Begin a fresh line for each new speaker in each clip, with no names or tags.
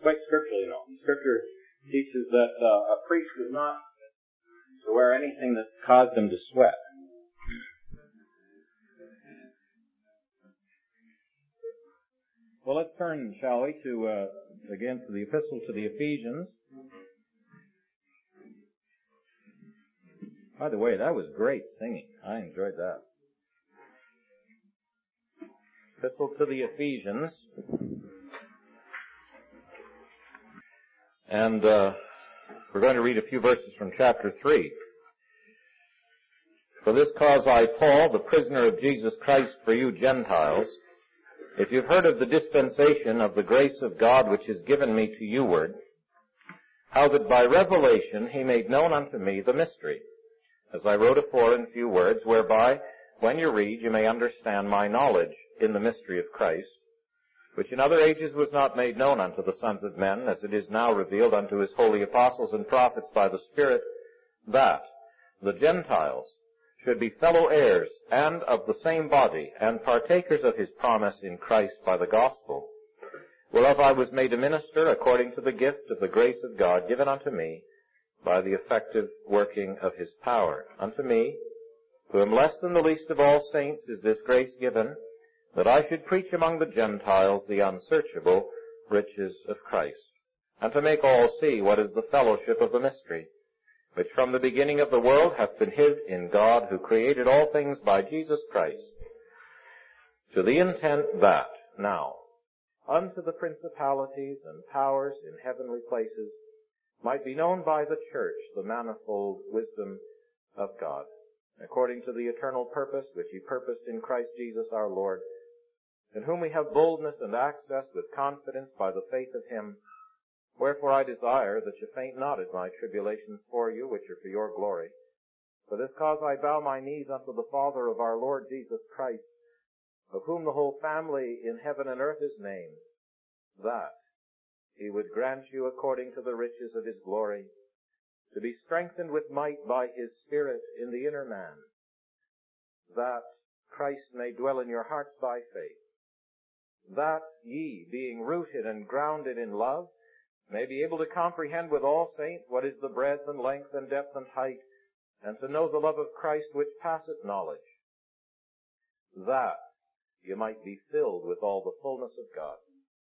quite scriptural, you know. Scripture teaches that a priest was not to wear anything that caused him to sweat. Well, let's turn, shall we, again to the epistle to the Ephesians. By the way, that was great singing. I enjoyed that. Epistle to the Ephesians. And we're going to read a few verses from chapter 3. For this cause I, Paul, the prisoner of Jesus Christ for you Gentiles, if you've heard of the dispensation of the grace of God which is given me to youward, how that by revelation he made known unto me the mystery, as I wrote afore in few words, whereby, when you read, you may understand my knowledge in the mystery of Christ, which in other ages was not made known unto the sons of men, as it is now revealed unto his holy apostles and prophets by the Spirit, that the Gentiles should be fellow heirs and of the same body, and partakers of his promise in Christ by the gospel, whereof I was made a minister according to the gift of the grace of God given unto me by the effective working of his power. Unto me, who am less than the least of all saints, is this grace given, that I should preach among the Gentiles the unsearchable riches of Christ, and to make all see what is the fellowship of the mystery, which from the beginning of the world hath been hid in God, who created all things by Jesus Christ, to the intent that, now, unto the principalities and powers in heavenly places might be known by the church the manifold wisdom of God, according to the eternal purpose which he purposed in Christ Jesus our Lord, in whom we have boldness and access with confidence by the faith of him. Wherefore I desire that you faint not at my tribulations for you, which are for your glory. For this cause I bow my knees unto the Father of our Lord Jesus Christ, of whom the whole family in heaven and earth is named, that he would grant you according to the riches of his glory, to be strengthened with might by his Spirit in the inner man, that Christ may dwell in your hearts by faith, that ye, being rooted and grounded in love, may be able to comprehend with all saints what is the breadth and length and depth and height, and to know the love of Christ which passeth knowledge, that you might be filled with all the fullness of God.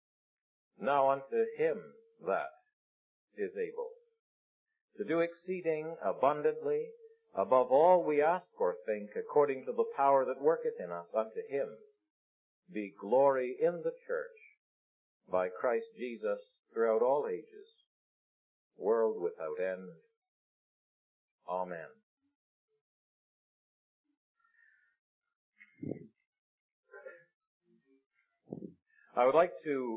Now unto him that is able to do exceeding abundantly above all we ask or think, according to the power that worketh in us, unto him be glory in the church by Christ Jesus throughout all ages, world without end. Amen. I would like to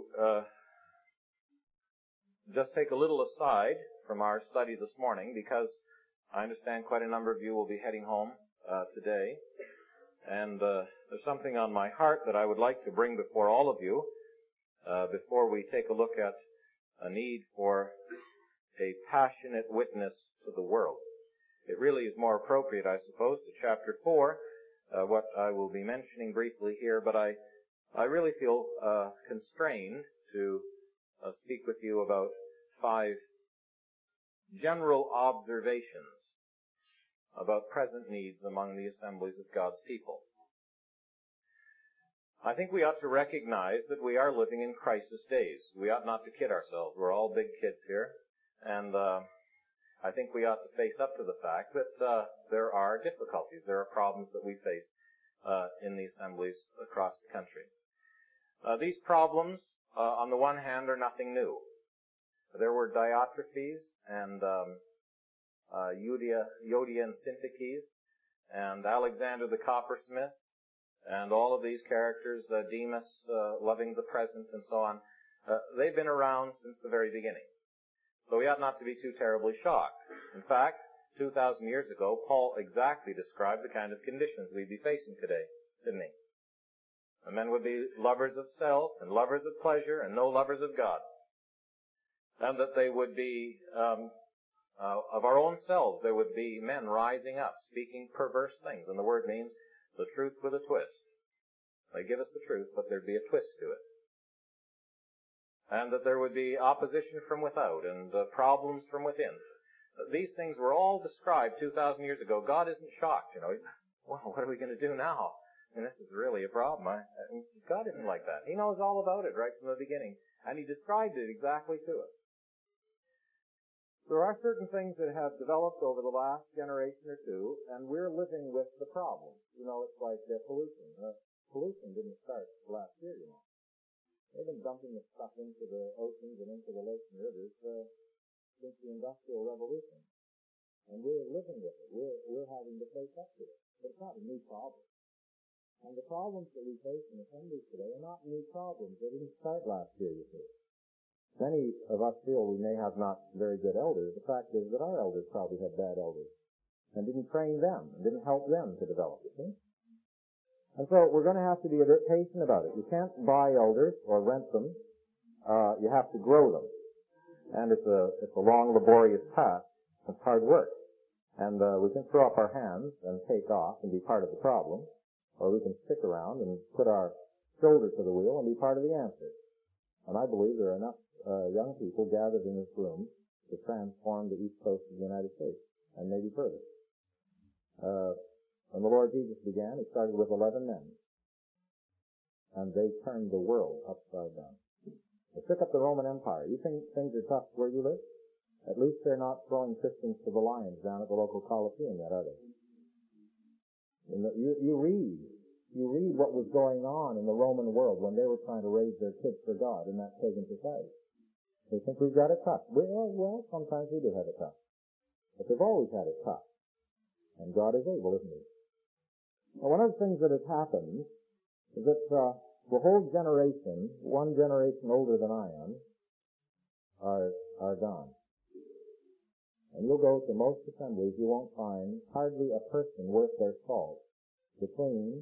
just take a little aside from our study this morning, because I understand quite a number of you will be heading home today, and there's something on my heart that I would like to bring before all of you before we take a look at a need for a passionate witness to the world. It really is more appropriate, I suppose, to chapter 4, what I will be mentioning briefly here, but I really feel constrained to speak with you about 5 general observations about present needs among the assemblies of God's people. I think we ought to recognize that we are living in crisis days. We ought not to kid ourselves. We're all big kids here, and I think we ought to face up to the fact that there are difficulties. There are problems that we face in the assemblies across the country. These problems, on the one hand, are nothing new. There were Diotrephes and Euodia and Syntyches and Alexander the coppersmith, and all of these characters, Demas, loving the present, and so on. They've been around since the very beginning. So we ought not to be too terribly shocked. In fact, 2,000 years ago, Paul exactly described the kind of conditions we'd be facing today, didn't he? The men would be lovers of self and lovers of pleasure and no lovers of God. And that they would be, of our own selves, there would be men rising up, speaking perverse things. And the word means the truth with a twist. They give us the truth, but there'd be a twist to it. and that there would be opposition from without and problems from within. These things were all described 2,000 years ago. God isn't shocked, Well, what are we going to do now? And this is really a problem. God isn't like that. He knows all about it right from the beginning, and He described it exactly to us. There are certain things that have developed over the last generation or two, and we're living with the problem. It's like pollution. Pollution didn't start last year, They've been dumping this stuff into the oceans and into the lakes and rivers since the Industrial Revolution. And we're living with it. We're having to face up to it. But it's not a new problem. And the problems that we face in assemblies today are not new problems. They didn't start last year, you see. Many of us feel we may have not very good elders. The fact is that our elders probably had bad elders and didn't train them and didn't help them to develop, you see. And so we're going to have to be a bit patient about it. You can't buy elders or rent them. You have to grow them. And it's a long, laborious task. It's hard work. And we can throw up our hands and take off and be part of the problem, or we can stick around and put our shoulder to the wheel and be part of the answer. And I believe there are enough young people gathered in this room to transform the east coast of the United States, and maybe further. When the Lord Jesus began, He started with 11 men, and they turned the world upside down. They took up the Roman Empire. You think things are tough where you live? At least they're not throwing Christians to the lions down at the local Coliseum yet, are they? You read what was going on in the Roman world when they were trying to raise their kids for God in that pagan society. They think we've got it tough. Well, sometimes we do have it tough. But they've always had it tough. And God is able, isn't He? Now, one of the things that has happened is that the whole generation, one generation older than I am, are gone. And you'll go to most assemblies, you won't find hardly a person worth their salt between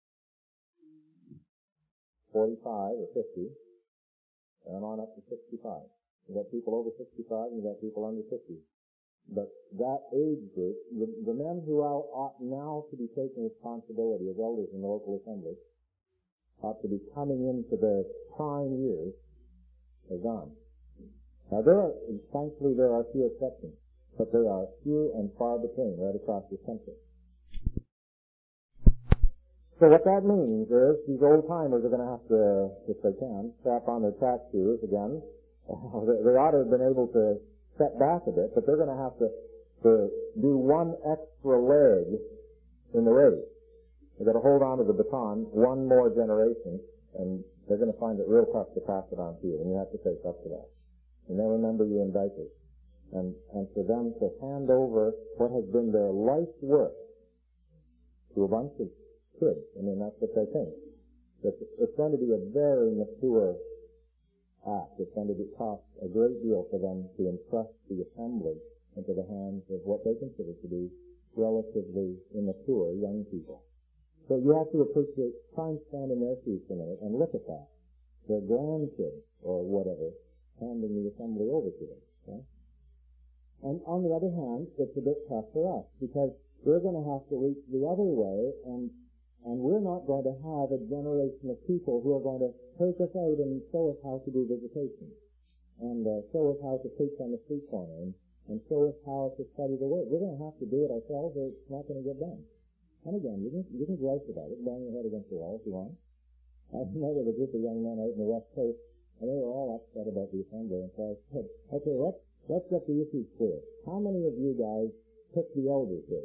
45 or 50 and on up to 65. You've got people over 65 and you've got people under 50. But that age group, the men who ought now to be taking responsibility as elders in the local assembly, ought to be coming into their prime years, are gone. Now thankfully there are few exceptions, but they are few and far between right across the country. So what that means is these old timers are going to have to, if they can, strap on their track shoes again. They ought to have been able to step back a bit, but they're going to have to do one extra leg in the race. They've got to hold on to the baton one more generation, and they're going to find it real tough to pass it on to you, and you have to face up to that. And they'll remember you in diapers. And for them to hand over what has been their life's work to a bunch of kids, that's what they think. It's going to be a very mature act. It's going to cost a great deal for them to entrust the assembly into the hands of what they consider to be relatively immature young people. So you have to appreciate, try and stand in their shoes for a minute and look at that. Their grandkids, or whatever, handing the assembly over to them. Okay? And on the other hand, it's a bit tough for us, because we're going to have to reach the other way, and we're not going to have a generation of people who are going to take us out and show us how to do visitation, and show us how to preach on the street corner, and show us how to study the Word. We're going to have to do it ourselves, or it's not going to get done. And again, you can gripe about it, bang your head against the wall if you want. I remember a group of young men out in the West Coast, and they were all upset about the assembly, and so I said, okay, let's get the issues clear. How many of you guys picked the elders here?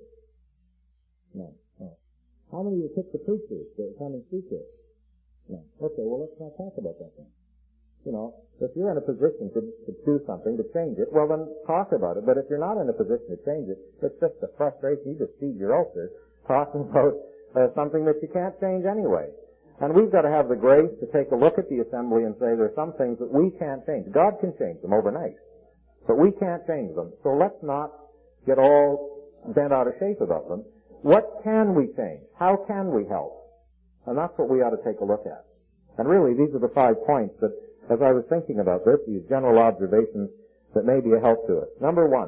No. How many of you picked the preachers that come and speak here? No. Okay, well, let's not talk about that then. If you're in a position to do something, to change it, well, then talk about it. But if you're not in a position to change it, it's just a frustration. You just feed your ulcer talking about something that you can't change anyway. And we've got to have the grace to take a look at the assembly and say there's some things that we can't change. God can change them overnight, but we can't change them. So let's not get all bent out of shape about them. What can we change? How can we help? And that's what we ought to take a look at. And really, these are the 5 points that, as I was thinking about this, these general observations that may be a help to us. Number 1,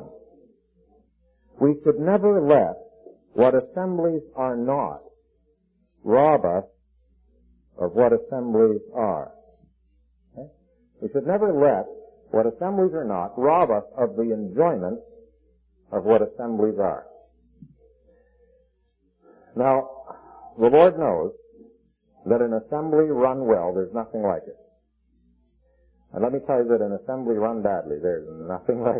we should never let what assemblies are not rob us of what assemblies are. Okay? We should never let what assemblies are not rob us of the enjoyment of what assemblies are. Now, the Lord knows that an assembly run well, there's nothing like it. And let me tell you that an assembly run badly, there's nothing like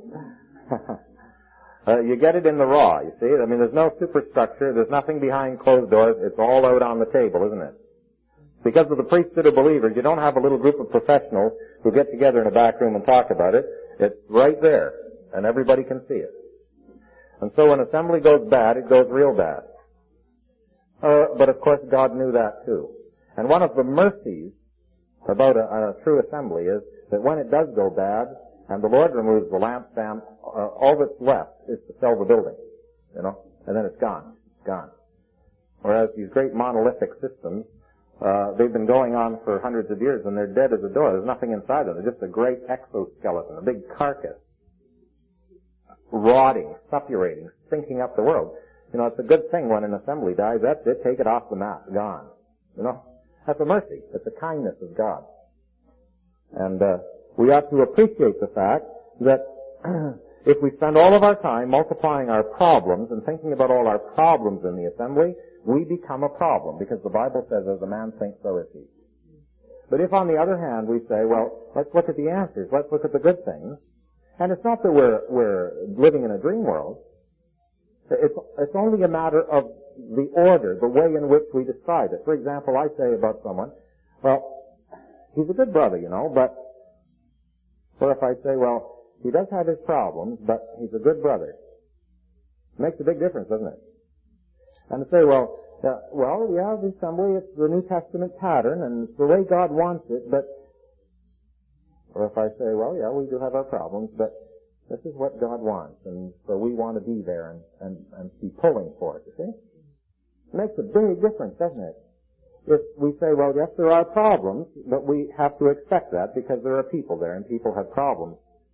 it. You get it in the raw, you see. I mean, there's no superstructure, there's nothing behind closed doors, it's all out on the table, isn't it? Because of the priesthood of believers, you don't have a little group of professionals who get together in a back room and talk about it. It's right there, and everybody can see it. And so when assembly goes bad, it goes real bad. But of course God knew that too. And one of the mercies about a true assembly is that when it does go bad, and the Lord removes the lampstand, all that's left is to sell the building, you know, and then it's gone. Whereas these great monolithic systems, they've been going on for hundreds of years and they're dead as a door. There's nothing inside them. They're just a great exoskeleton, a big carcass, rotting, suppurating, stinking up the world. You know, it's a good thing when an assembly dies. That's it. Take it off the map. Gone. You know, that's a mercy. It's a kindness of God. And we ought to appreciate the fact that if we spend all of our time multiplying our problems and thinking about all our problems in the assembly, we become a problem, because the Bible says, as a man thinks, so is he. But if, on the other hand, we say, well, let's look at the answers, let's look at the good things, and it's not that we're living in a dream world. It's only a matter of the order, the way in which we decide it. For example, I say about someone, well, he's a good brother, you know, but, or if I say, well, he does have his problems, but he's a good brother. It makes a big difference, doesn't it? And to say, well, the assembly, it's the New Testament pattern, and it's the way God wants it, but, or if I say, well, yeah, we do have our problems, but this is what God wants, and so we want to be there and be pulling for it, you see? It makes a big difference, doesn't it? If we say, well, yes, there are problems, but we have to expect that because there are people there, and people have problems.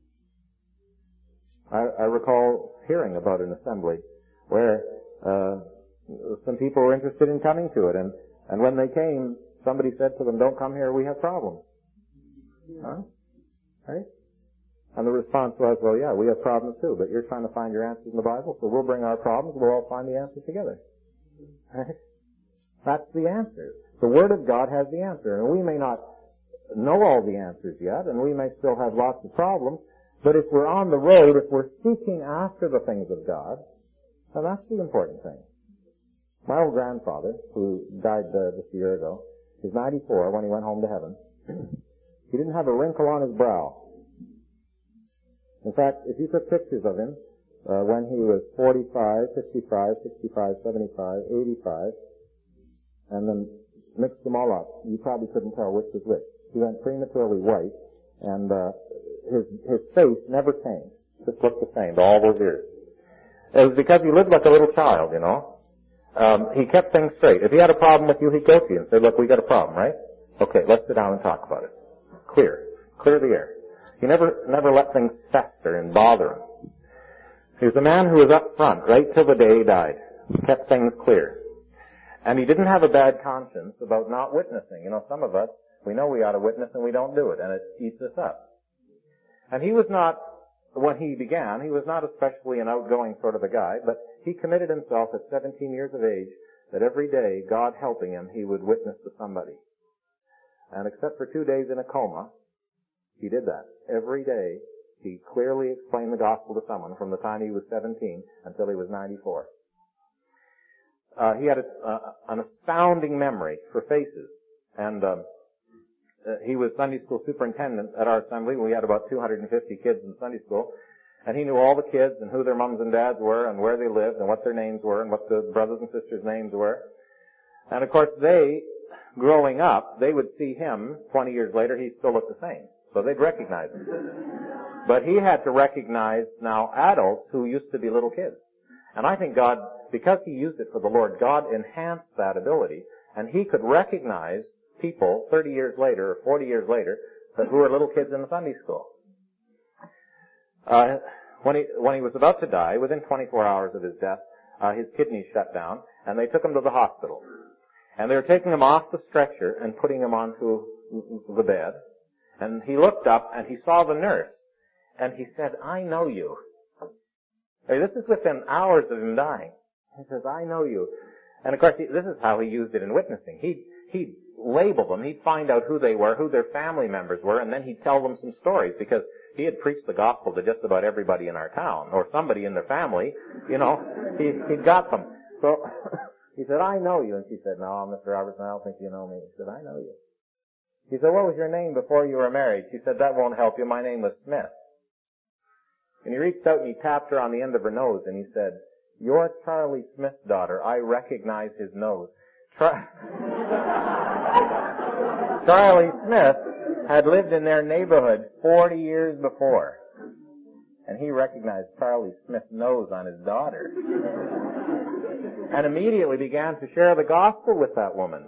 I recall hearing about an assembly where some people were interested in coming to it, and when they came, somebody said to them, don't come here, we have problems. Huh? Right? And the response was, well, yeah, we have problems too, but you're trying to find your answers in the Bible, so we'll bring our problems, we'll all find the answers together. Right? That's the answer. The Word of God has the answer, and we may not know all the answers yet, and we may still have lots of problems, but if we're on the road, if we're seeking after the things of God, then that's the important thing. My old grandfather, who died this year ago, he was 94 when he went home to heaven. He didn't have a wrinkle on his brow. In fact, if you took pictures of him when he was 45, 55, 65, 75, 85, and then mixed them all up, you probably couldn't tell which was which. He went prematurely white, and his face never changed. Just looked the same all those years. It was because he lived like a little child, you know. He kept things straight. If he had a problem with you, he'd go to you and say, look, we got a problem, right? Okay, let's sit down and talk about it. Clear the air. He never let things fester and bother him. He was a man who was up front right till the day he died. He kept things clear. And he didn't have a bad conscience about not witnessing. You know, some of us, we know we ought to witness and we don't do it, and it eats us up. And he was not, when he began, he was not especially an outgoing sort of a guy, but he committed himself at 17 years of age that every day, God helping him, he would witness to somebody. And except for 2 days in a coma, he did that. Every day, he clearly explained the gospel to someone from the time he was 17 until he was 94. He had an astounding memory for faces. And he was Sunday school superintendent at our assembly. We had about 250 kids in Sunday school. And he knew all the kids and who their mums and dads were and where they lived and what their names were and what the brothers and sisters' names were. And of course they, growing up, they would see him 20 years later, he still looked the same. So they'd recognize him. But he had to recognize now adults who used to be little kids. And I think God, because he used it for the Lord, God enhanced that ability. And he could recognize people 30 years later or 40 years later who were little kids in the Sunday school. When he was about to die, within 24 hours of his death, his kidneys shut down, and they took him to the hospital. And they were taking him off the stretcher and putting him onto the bed. And he looked up and he saw the nurse. And he said, "I know you." Hey, this is within hours of him dying. He says, "I know you." And of course, this is how he used it in witnessing. He'd label them. He'd find out who they were, who their family members were, and then he'd tell them some stories because he had preached the gospel to just about everybody in our town, or somebody in their family. He'd got them. So he said, "I know you." And she said, "No, Mr. Robertson, I don't think you know me." He said, "I know you." He said, "What was your name before you were married?" She said, "That won't help you. My name was Smith." And he reached out and he tapped her on the end of her nose and he said, "You're Charlie Smith's daughter. I recognize his nose." Charlie Smith had lived in their neighborhood 40 years before. And he recognized Charlie Smith's nose on his daughter. And immediately began to share the gospel with that woman.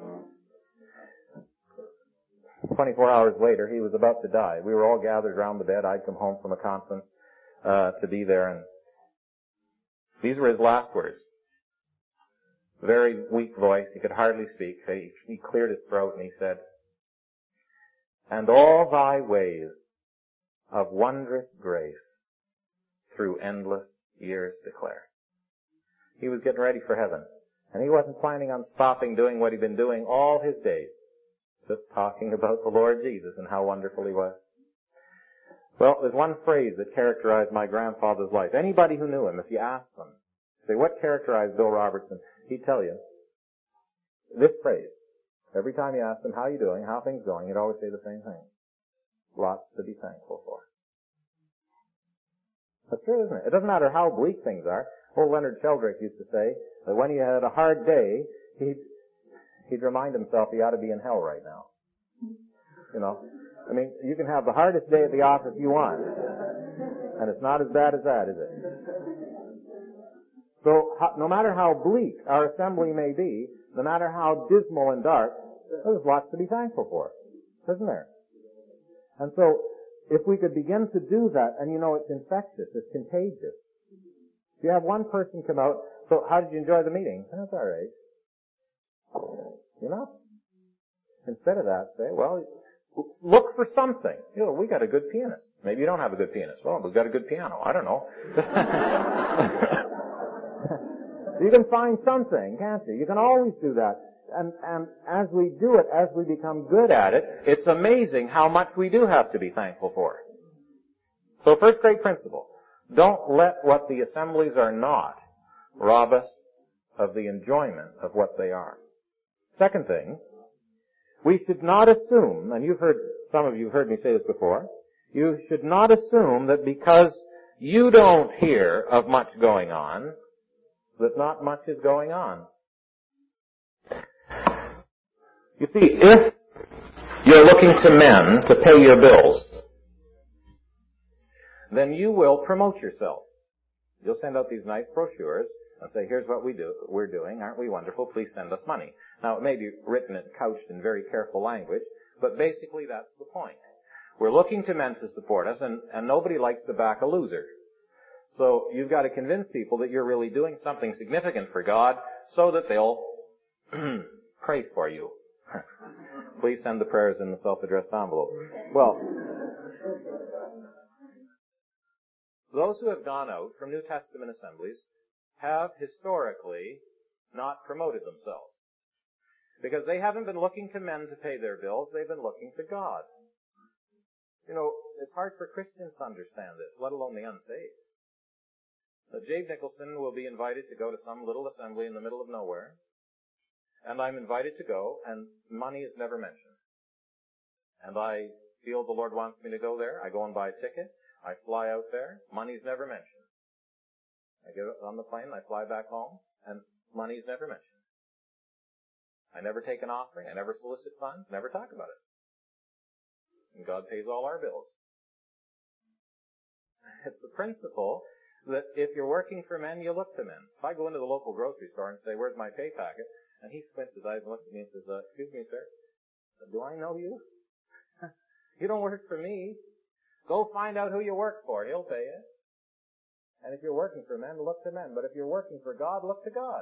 24 hours later, he was about to die. We were all gathered around the bed. I'd come home from a conference to be there, and these were his last words. Very weak voice. He could hardly speak. He cleared his throat and he said, "And all thy ways of wondrous grace through endless years declare." He was getting ready for heaven. And he wasn't planning on stopping doing what he'd been doing all his days. Just talking about the Lord Jesus and how wonderful he was. Well, there's one phrase that characterized my grandfather's life. Anybody who knew him, if you asked them, say, "What characterized Bill Robertson?" He'd tell you this phrase. Every time you asked him, "How you doing? How things going?" he'd always say the same thing. "Lots to be thankful for." That's true, isn't it? It doesn't matter how bleak things are. Old Leonard Sheldrake used to say that when he had a hard day, he'd remind himself he ought to be in hell right now. You can have the hardest day at the office you want, and it's not as bad as that, is it? So, no matter how bleak our assembly may be, no matter how dismal and dark, there's lots to be thankful for, isn't there? And so, if we could begin to do that, and it's infectious, it's contagious. If you have one person come out, "So, how did you enjoy the meeting?" "That's all right." Instead of that, say, "Well, look for something. We got a good pianist. Maybe you don't have a good pianist. Well, we've got a good piano. I don't know." You can find something, can't you? You can always do that. And as we do it, as we become good at it, it's amazing how much we do have to be thankful for. So first great principle, don't let what the assemblies are not rob us of the enjoyment of what they are. Second thing, we should not assume, and some of you have heard me say this before, you should not assume that because you don't hear of much going on, that not much is going on. You see, if you're looking to men to pay your bills, then you will promote yourself. You'll send out these nice brochures and say, "Here's what we're doing. Aren't we wonderful? Please send us money." Now, it may be written and couched in very careful language, but basically that's the point. We're looking to men to support us, and nobody likes to back a loser. So you've got to convince people that you're really doing something significant for God so that they'll pray for you. Please send the prayers in the self-addressed envelope. Well, those who have gone out from New Testament assemblies have historically not promoted themselves. Because they haven't been looking to men to pay their bills, they've been looking to God. It's hard for Christians to understand this, let alone the unsaved. Jabe Nicholson will be invited to go to some little assembly in the middle of nowhere, and I'm invited to go, and money is never mentioned. And I feel the Lord wants me to go there. I go and buy a ticket. I fly out there. Money's never mentioned. I get on the plane, I fly back home, and money's never mentioned. I never take an offering. I never solicit funds. Never talk about it. And God pays all our bills. It's the principle that if you're working for men, you look to men. If I go into the local grocery store and say, "Where's my pay packet?" and he squints his eyes and looks at me and says, "Excuse me, sir, do I know you? You don't work for me. Go find out who you work for. He'll pay you." And if you're working for men, look to men. But if you're working for God, look to God.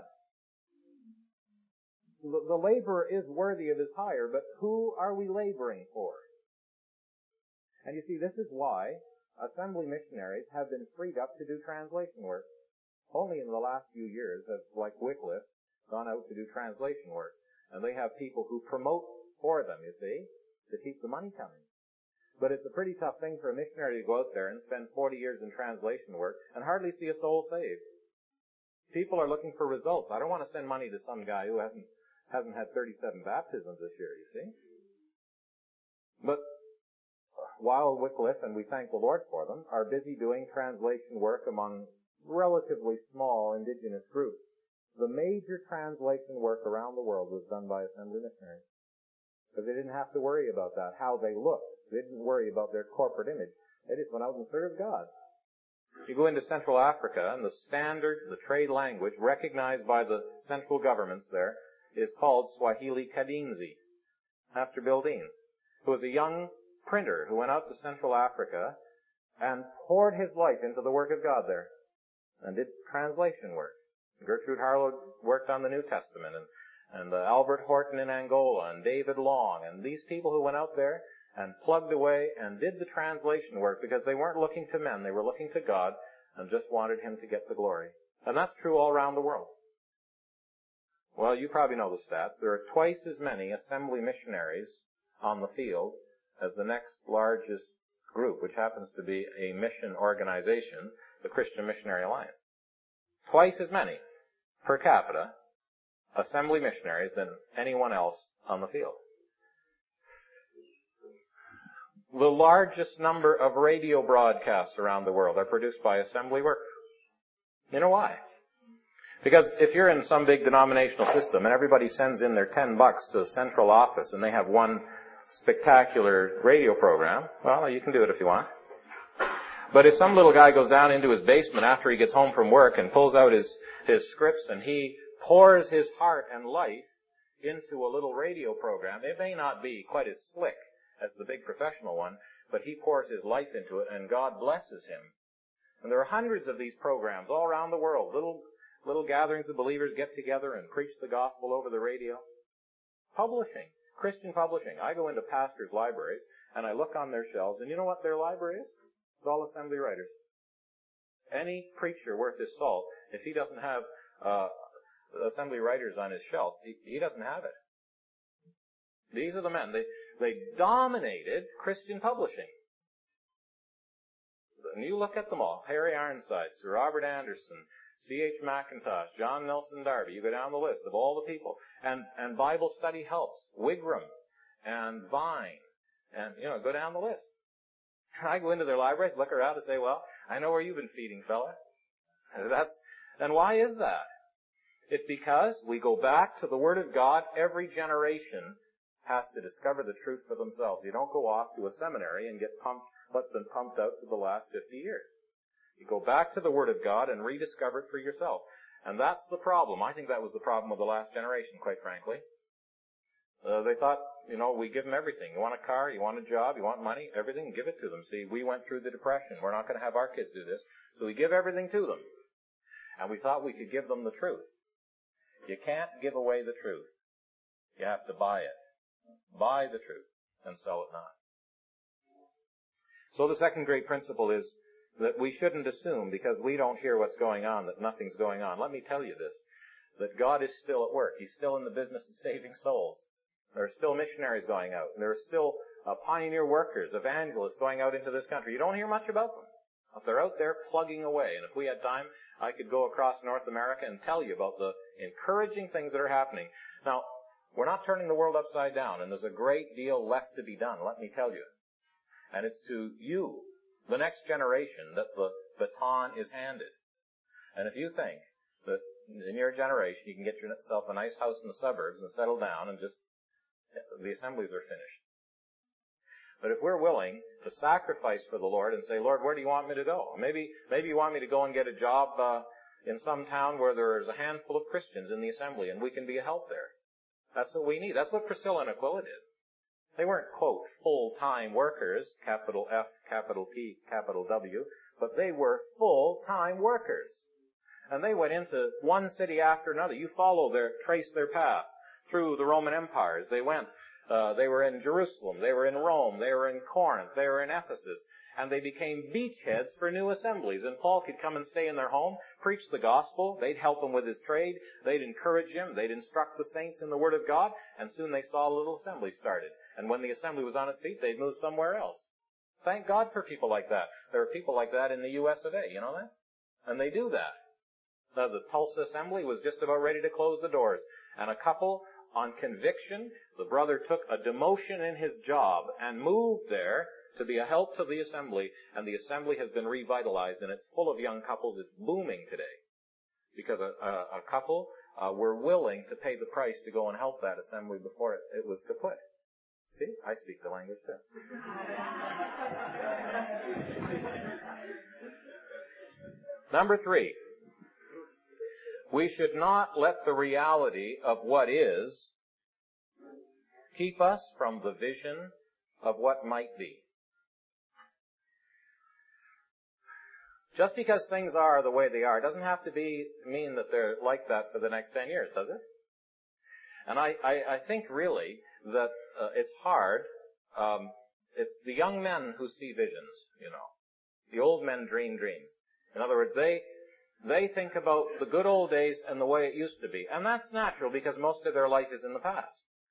The laborer is worthy of his hire, but who are we laboring for? And you see, this is why assembly missionaries have been freed up to do translation work. Only in the last few years have, like Wycliffe, gone out to do translation work. And they have people who promote for them, you see, to keep the money coming. But it's a pretty tough thing for a missionary to go out there and spend 40 years in translation work and hardly see a soul saved. People are looking for results. I don't want to send money to some guy who hasn't had 37 baptisms this year, you see. But while Wycliffe, and we thank the Lord for them, are busy doing translation work among relatively small indigenous groups, the major translation work around the world was done by assembly missionaries. Because they didn't have to worry about that, how they looked. They didn't worry about their corporate image. They just went out and served God. You go into Central Africa, and the standard, the trade language recognized by the central governments there is called Swahili Kadinzi, after Bildine, who was a young printer who went out to Central Africa and poured his life into the work of God there and did translation work. Gertrude Harlow worked on the New Testament, and Albert Horton in Angola, and David Long, and these people who went out there and plugged away and did the translation work because they weren't looking to men, they were looking to God and just wanted Him to get the glory. And that's true all around the world. Well, you probably know the stats. There are twice as many assembly missionaries on the field as the next largest group, which happens to be a mission organization, the Christian Missionary Alliance. Twice as many per capita assembly missionaries than anyone else on the field. The largest number of radio broadcasts around the world are produced by assembly work. You know why? Because if you're in some big denominational system and everybody sends in their $10 to the central office and they have one spectacular radio program, well, you can do it if you want. But if some little guy goes down into his basement after he gets home from work and pulls out his scripts and he pours his heart and life into a little radio program, it may not be quite as slick as the big professional one, but he pours his life into it and God blesses him. And there are hundreds of these programs all around the world. Little gatherings of believers get together and preach the gospel over the radio. Publishing. Christian publishing. I go into pastors' libraries and I look on their shelves, and you know what their library is? It's all assembly writers. Any preacher worth his salt, if he doesn't have assembly writers on his shelf, he doesn't have it. These are the men. They dominated Christian publishing. And you look at them all. Harry Ironside, Sir Robert Anderson, C.H. Mackintosh, John Nelson Darby. You go down the list of all the people. And Bible Study Helps, Wigram, and Vine. And, go down the list. I go into their libraries, look around and say, well, I know where you've been feeding, fella. And why is that? It's because we go back to the Word of God. Every generation has to discover the truth for themselves. You don't go off to a seminary and get what's been pumped out for the last 50 years. You go back to the Word of God and rediscover it for yourself. And that's the problem. I think that was the problem of the last generation, quite frankly. They thought, we give them everything. You want a car, you want a job, you want money, everything, give it to them. See, we went through the Depression. We're not going to have our kids do this. So we give everything to them. And we thought we could give them the truth. You can't give away the truth. You have to buy it. Buy the truth and sell it not. So the second great principle is that we shouldn't assume because we don't hear what's going on that nothing's going on. Let me tell you this, that God is still at work. He's still in the business of saving souls. There are still missionaries going out. There are still pioneer workers, evangelists going out into this country. You don't hear much about them. But they're out there plugging away. And if we had time, I could go across North America and tell you about the encouraging things that are happening. Now, we're not turning the world upside down, and there's a great deal left to be done, let me tell you. And it's to you, the next generation, that the baton is handed. And if you think that in your generation you can get yourself a nice house in the suburbs and settle down and just, the assemblies are finished. But if we're willing to sacrifice for the Lord and say, Lord, where do you want me to go? Maybe you want me to go and get a job in some town where there's a handful of Christians in the assembly and we can be a help there. That's what we need. That's what Priscilla and Aquila did. They weren't, quote, full-time workers, capital F, capital P, capital W, but they were full-time workers. And they went into one city after another. You trace their path through the Roman empires. They went They were in Jerusalem. They were in Rome. They were in Corinth. They were in Ephesus. And they became beachheads for new assemblies. And Paul could come and stay in their home, preach the gospel. They'd help him with his trade. They'd encourage him. They'd instruct the saints in the Word of God. And soon they saw a little assembly started. And when the assembly was on its feet, they'd move somewhere else. Thank God for people like that. There are people like that in the U.S. of A. You know that? And they do that. The Tulsa assembly was just about ready to close the doors. And a couple, on conviction, the brother took a demotion in his job and moved there to be a help to the assembly. And the assembly has been revitalized, and it's full of young couples. It's booming today. Because a couple were willing to pay the price to go and help that assembly before it was kaput. See? I speak the language too. Number 3. We should not let the reality of what is keep us from the vision of what might be. Just because things are the way they are doesn't have to mean that they're like that for the next 10 years, does it? And I think really that it's hard. It's the young men who see visions, you know. The old men dream dreams. In other words, they think about the good old days and the way it used to be. And that's natural because most of their life is in the past.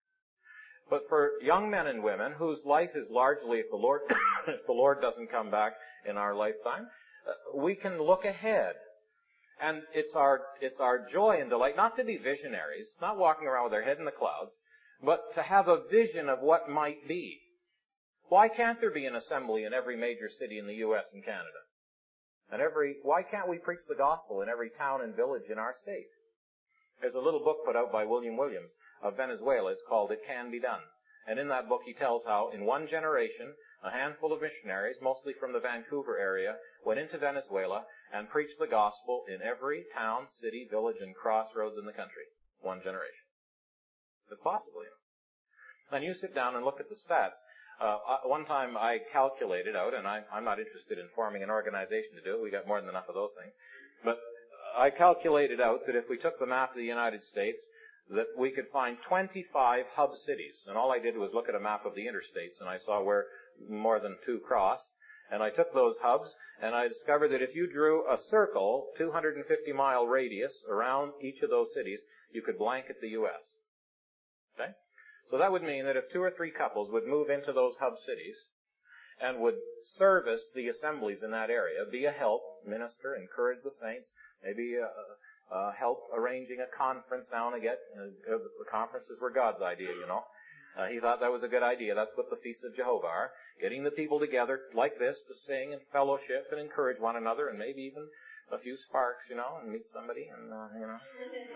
But for young men and women whose life is largely, if the Lord doesn't come back in our lifetime, we can look ahead. And it's our joy and delight not to be visionaries, not walking around with our head in the clouds, but to have a vision of what might be. Why can't there be an assembly in every major city in the U.S. and Canada? And why can't we preach the gospel in every town and village in our state? There's a little book put out by William Williams of Venezuela. It's called It Can Be Done. And in that book he tells how in one generation, a handful of missionaries, mostly from the Vancouver area, went into Venezuela and preached the gospel in every town, city, village, and crossroads in the country. One generation. It's possible, you know. And you sit down and look at the stats. One time I calculated out, and I'm not interested in forming an organization to do it. We got more than enough of those things. But I calculated out that if we took the map of the United States, that we could find 25 hub cities. And all I did was look at a map of the interstates, and I saw where more than 2 cross. And I took those hubs, and I discovered that if you drew a circle, 250-mile radius around each of those cities, you could blanket the U.S. Okay? So that would mean that if 2 or 3 couples would move into those hub cities and would service the assemblies in that area, be a help, minister, encourage the saints, maybe help arranging a conference now and again. The conferences were God's idea, you know. He thought that was a good idea. That's what the Feasts of Jehovah are. Getting the people together like this to sing and fellowship and encourage one another and maybe even a few sparks, you know, and meet somebody and, you know.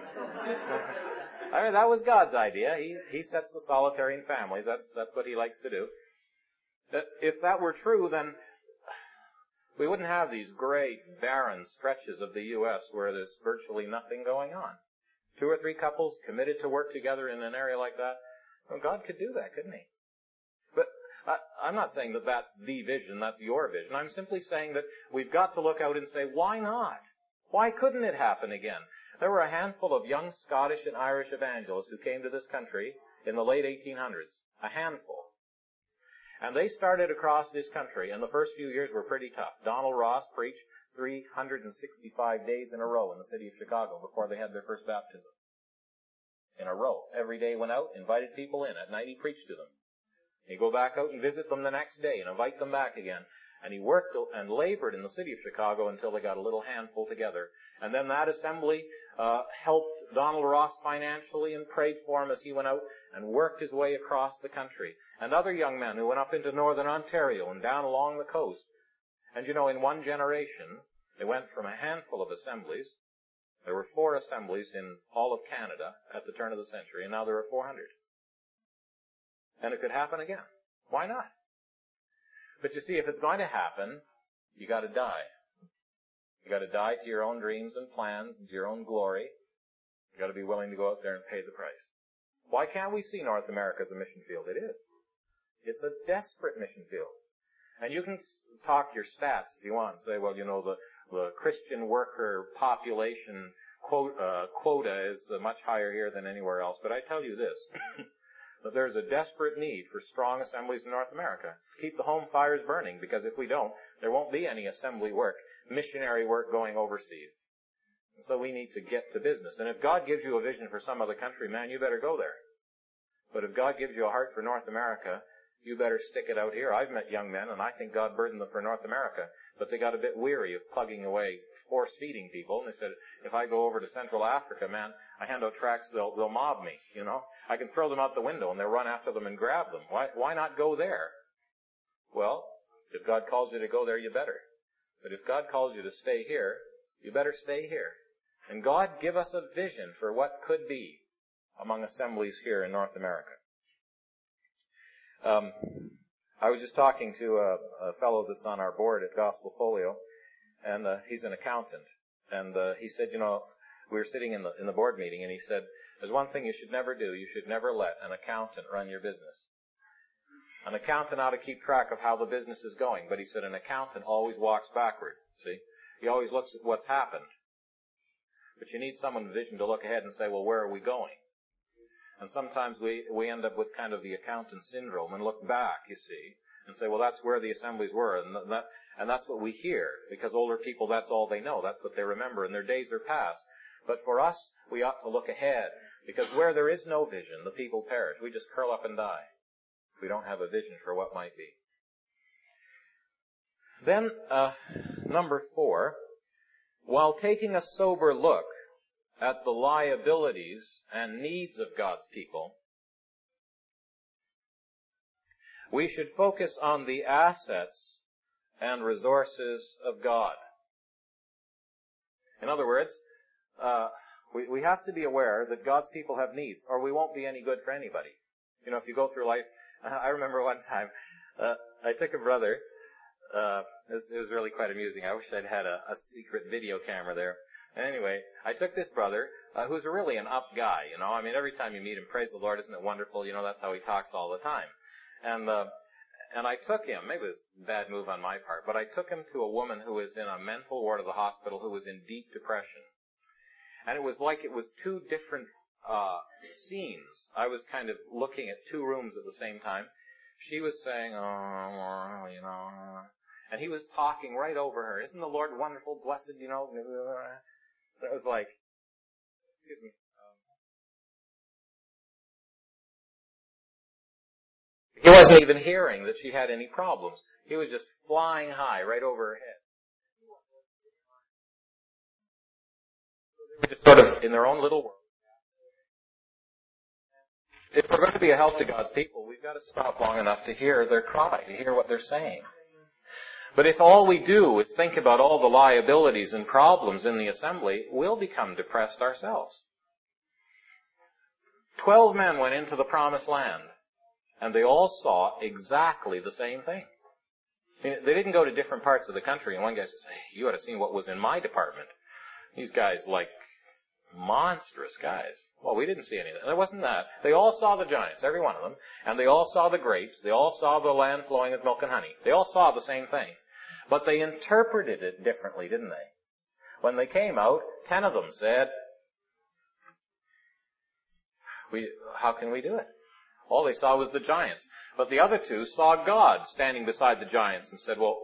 I mean, that was God's idea. He sets the solitary in families. That's what he likes to do. If that were true, then we wouldn't have these great barren stretches of the U.S. where there's virtually nothing going on. 2 or 3 couples committed to work together in an area like that. Well, God could do that, couldn't he? But I'm not saying that that's the vision, that's your vision. I'm simply saying that we've got to look out and say, why not? Why couldn't it happen again? There were a handful of young Scottish and Irish evangelists who came to this country in the late 1800s. A handful. And they started across this country, and the first few years were pretty tough. Donald Ross preached 365 days in a row in the city of Chicago before they had their first baptism. In a row. Every day went out, invited people in. At night he preached to them. He'd go back out and visit them the next day and invite them back again. And he worked and labored in the city of Chicago until they got a little handful together. And then that assembly helped Donald Ross financially and prayed for him as he went out and worked his way across the country. And other young men who went up into northern Ontario and down along the coast. And you know, in one generation, they went from a handful of assemblies. There were 4 assemblies in all of Canada at the turn of the century, and now there are 400. And it could happen again. Why not? But you see, if it's going to happen, you got to die. You got to die to your own dreams and plans, and to your own glory. You got to be willing to go out there and pay the price. Why can't we see North America as a mission field? It is. It's a desperate mission field. And you can talk your stats if you want and say, well, you know, the Christian worker population quota is much higher here than anywhere else. But I tell you this,
that there's a desperate need for strong assemblies in North America. Keep the home fires burning, because if we don't, there won't be any assembly work, missionary work going overseas. And so we need to get to business. And if God gives you a vision for some other country, man, you better go there. But if God gives you a heart for North America, you better stick it out here. I've met young men, and I think God burdened them for North America, but they got a bit weary of plugging away, force-feeding people. And they said, if I go over to Central Africa, man, I hand out tracts, they'll mob me, you know. I can throw them out the window, and they'll run after them and grab them. Why not go there? Well, if God calls you to go there, you better. But if God calls you to stay here, you better stay here. And God give us a vision for what could be among assemblies here in North America. I was just talking to a fellow that's on our board at Gospel Folio, and he's an accountant. And he said, you know, we were sitting in the board meeting, and he said, there's one thing you should never do. You should never let an accountant run your business. An accountant ought to keep track of how the business is going, but he said an accountant always walks backward, see? He always looks at what's happened. But you need someone with vision to look ahead and say, well, where are we going? And sometimes we end up with kind of the accountant syndrome and look back, you see, and say, well, that's where the assemblies were, and that's what we hear, because older people, that's all they know. That's what they remember, and their days are past. But for us, we ought to look ahead, because where there is no vision, the people perish. We just curl up and die. We don't have a vision for what might be. Then, number 4, while taking a sober look at the liabilities and needs of God's people, we should focus on the assets and resources of God. In other words, we have to be aware that God's people have needs, or we won't be any good for anybody. You know, if you go through life, I remember one time, I took a brother, it was really quite amusing. I wish I'd had a secret video camera there. Anyway, I took this brother, who's really an up guy, you know. I mean, every time you meet him, praise the Lord, isn't it wonderful? You know, that's how he talks all the time. And I took him, maybe it was a bad move on my part, but I took him to a woman who was in a mental ward of the hospital who was in deep depression. And it was like it was two different scenes. I was kind of looking at two rooms at the same time. She was saying, oh, you know, and he was talking right over her. Isn't the Lord wonderful, blessed, you know? That was like, excuse me. He wasn't even hearing that she had any problems. He was just flying high right over her head. They were just sort of in their own little world. If we're going to be a help to God's people, we've got to stop long enough to hear their cry, to hear what they're saying. But if all we do is think about all the liabilities and problems in the assembly, we'll become depressed ourselves. 12 men went into the promised land, and they all saw exactly the same thing. They didn't go to different parts of the country, and one guy says, hey, you ought to see what was in my department. These guys, like, monstrous guys. Well, we didn't see anything. There wasn't that. They all saw the giants, every one of them, and they all saw the grapes. They all saw the land flowing with milk and honey. They all saw the same thing. But they interpreted it differently, didn't they? When they came out, 10 of them said, how can we do it? All they saw was the giants. But the other 2 saw God standing beside the giants and said, well,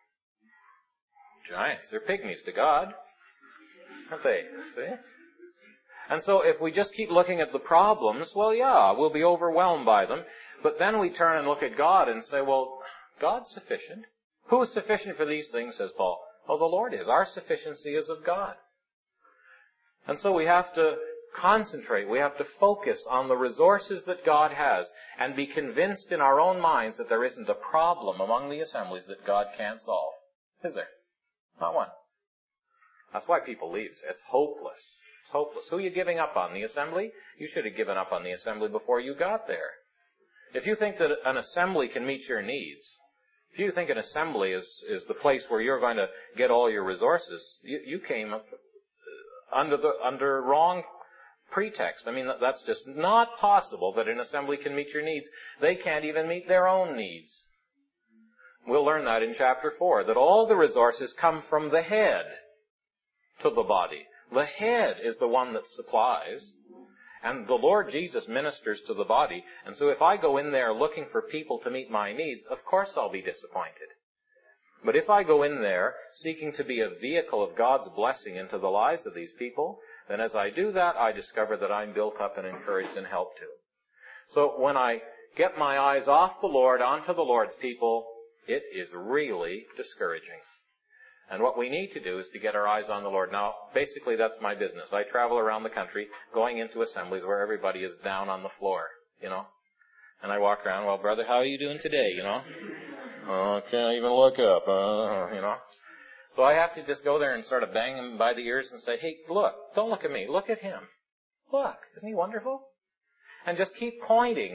giants, they're pygmies to God, aren't they? See? And so if we just keep looking at the problems, well, yeah, we'll be overwhelmed by them. But then we turn and look at God and say, well, God's sufficient. Who is sufficient for these things, says Paul? Well, the Lord is. Our sufficiency is of God. And so we have to concentrate. We have to focus on the resources that God has and be convinced in our own minds that there isn't a problem among the assemblies that God can't solve. Is there? Not one. That's why people leave. It's hopeless. It's hopeless. Who are you giving up on? The assembly? You should have given up on the assembly before you got there. If you think that an assembly can meet your needs, if you think an assembly is the place where you're going to get all your resources, you came under wrong pretext. I mean, that's just not possible that an assembly can meet your needs. They can't even meet their own needs. We'll learn that in chapter 4, that all the resources come from the head to the body. The head is the one that supplies. And the Lord Jesus ministers to the body. And so if I go in there looking for people to meet my needs, of course I'll be disappointed. But if I go in there seeking to be a vehicle of God's blessing into the lives of these people, then as I do that, I discover that I'm built up and encouraged and helped too. So when I get my eyes off the Lord onto the Lord's people, it is really discouraging. And what we need to do is to get our eyes on the Lord. Now, basically that's my business. I travel around the country going into assemblies where everybody is down on the floor, you know. And I walk around, well, brother, how are you doing today, you know? Oh, I can't even look up, you know. So I have to just go there and sort of bang him by the ears and say, hey, look, don't look at me, look at him. Look, isn't he wonderful? And just keep pointing.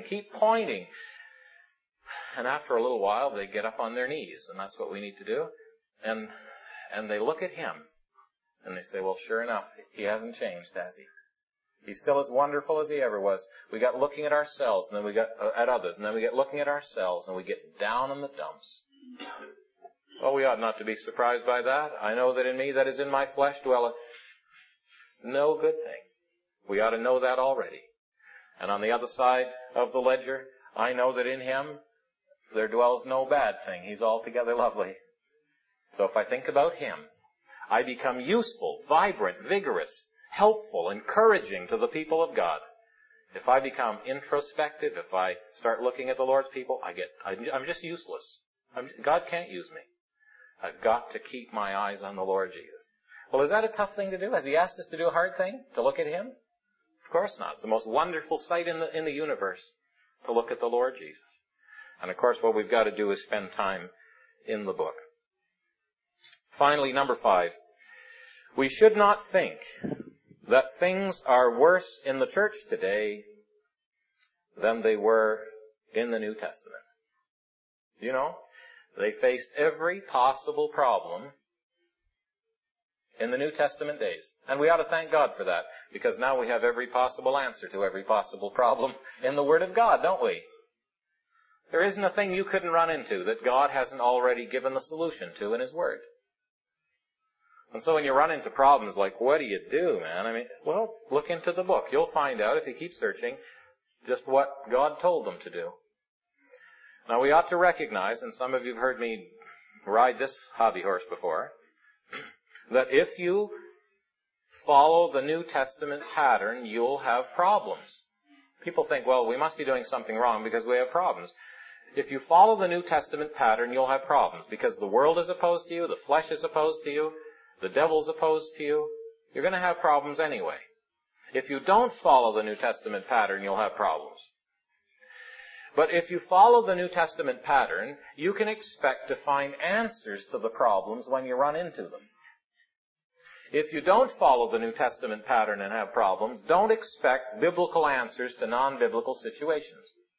And after a little while, they get up on their knees, and that's what we need to do. And they look at him, and they say, well, sure enough, he hasn't changed, has he? He's still as wonderful as he ever was. We got looking at ourselves, and then we got at others, and then we get looking at ourselves, and we get down in the dumps. Well, we ought not to be surprised by that. I know that in me, that is in my flesh, dwelleth no good thing. We ought to know that already. And on the other side of the ledger, I know that in him there dwells no bad thing. He's altogether lovely. So if I think about him, I become useful, vibrant, vigorous, helpful, encouraging to the people of God. If I become introspective, if I start looking at the Lord's people, I'm just useless. God can't use me. I've got to keep my eyes on the Lord Jesus. Well, is that a tough thing to do? Has he asked us to do a hard thing? To look at him? Of course not. It's the most wonderful sight in the universe to look at the Lord Jesus. And of course, what we've got to do is spend time in the book. Finally, number 5. We should not think that things are worse in the church today than they were in the New Testament. You know, they faced every possible problem in the New Testament days. And we ought to thank God for that, because now we have every possible answer to every possible problem in the Word of God, don't we? There isn't a thing you couldn't run into that God hasn't already given the solution to in His Word. And so when you run into problems like, what do you do, man? I mean, well, look into the book. You'll find out, if you keep searching, just what God told them to do. Now, we ought to recognize, and some of you have heard me ride this hobby horse before, that if you follow the New Testament pattern, you'll have problems. People think, well, we must be doing something wrong because we have problems. If you follow the New Testament pattern, you'll have problems because the world is opposed to you, the flesh is opposed to you, the devil's opposed to you. You're going to have problems anyway. If you don't follow the New Testament pattern, you'll have problems. But if you follow the New Testament pattern, you can expect to find answers to the problems when you run into them. If you don't follow the New Testament pattern and have problems, don't expect biblical answers to non-biblical situations.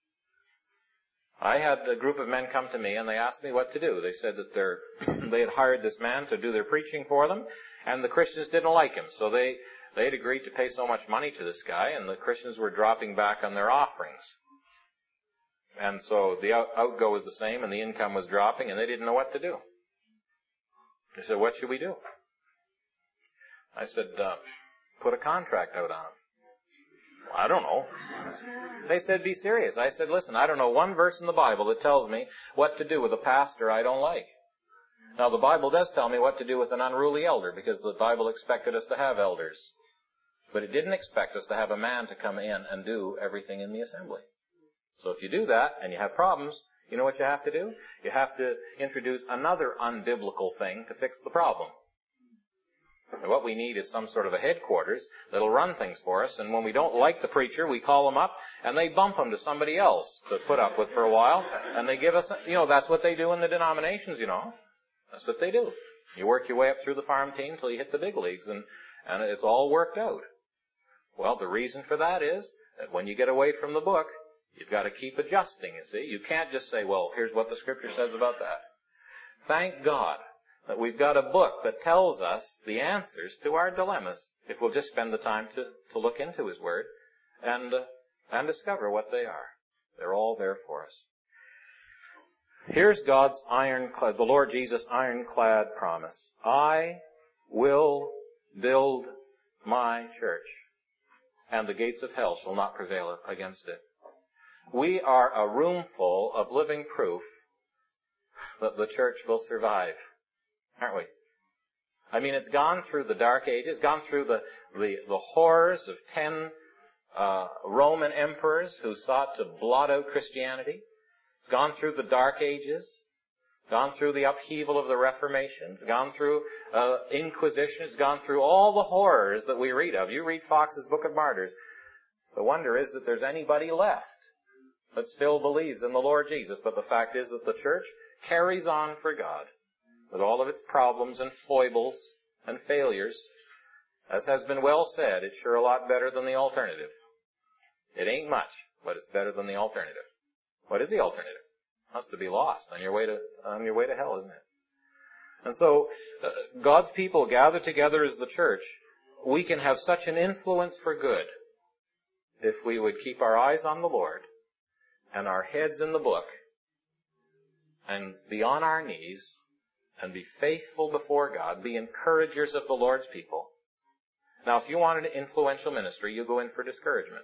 I had a group of men come to me and they asked me what to do. They said that they had hired this man to do their preaching for them, and the Christians didn't like him. So they had agreed to pay so much money to this guy, and the Christians were dropping back on their offerings. And so the outgo was the same and the income was dropping, and they didn't know what to do. They said, what should we do? I said, put a contract out on him. I don't know. They said, be serious. I said, listen, I don't know one verse in the Bible that tells me what to do with a pastor I don't like. Now, the Bible does tell me what to do with an unruly elder, because the Bible expected us to have elders. But it didn't expect us to have a man to come in and do everything in the assembly. So if you do that and you have problems, you know what you have to do? You have to introduce another unbiblical thing to fix the problem. And what we need is some sort of a headquarters that'll run things for us, and when we don't like the preacher, we call them up, and they bump him to somebody else to put up with for a while, and they give us, that's what they do in the denominations, That's what they do. You work your way up through the farm team until you hit the big leagues, and it's all worked out. Well, the reason for that is that when you get away from the book, you've got to keep adjusting, you see. You can't just say, well, here's what the Scripture says about that. Thank God that we've got a book that tells us the answers to our dilemmas, if we'll just spend the time to look into His Word and discover what they are. They're all there for us. Here's God's the Lord Jesus' ironclad promise. I will build my church, and the gates of hell shall not prevail against it. We are a room full of living proof that the church will survive, aren't we? I mean, it's gone through the Dark Ages, gone through the horrors of 10 Roman emperors who sought to blot out Christianity. It's gone through the Dark Ages, gone through the upheaval of the Reformation, it's gone through Inquisition, it's gone through all the horrors that we read of. You read Fox's Book of Martyrs. The wonder is that there's anybody left that still believes in the Lord Jesus. But the fact is that the church carries on for God with all of its problems and foibles and failures. As has been well said, it's sure a lot better than the alternative. It ain't much, but it's better than the alternative. What is the alternative? That's to be lost on your way to hell, isn't it? And so, God's people gathered together as the church, we can have such an influence for good if we would keep our eyes on the Lord and our heads in the book and be on our knees and be faithful before God, be encouragers of the Lord's people. Now, if you want an influential ministry, you go in for discouragement.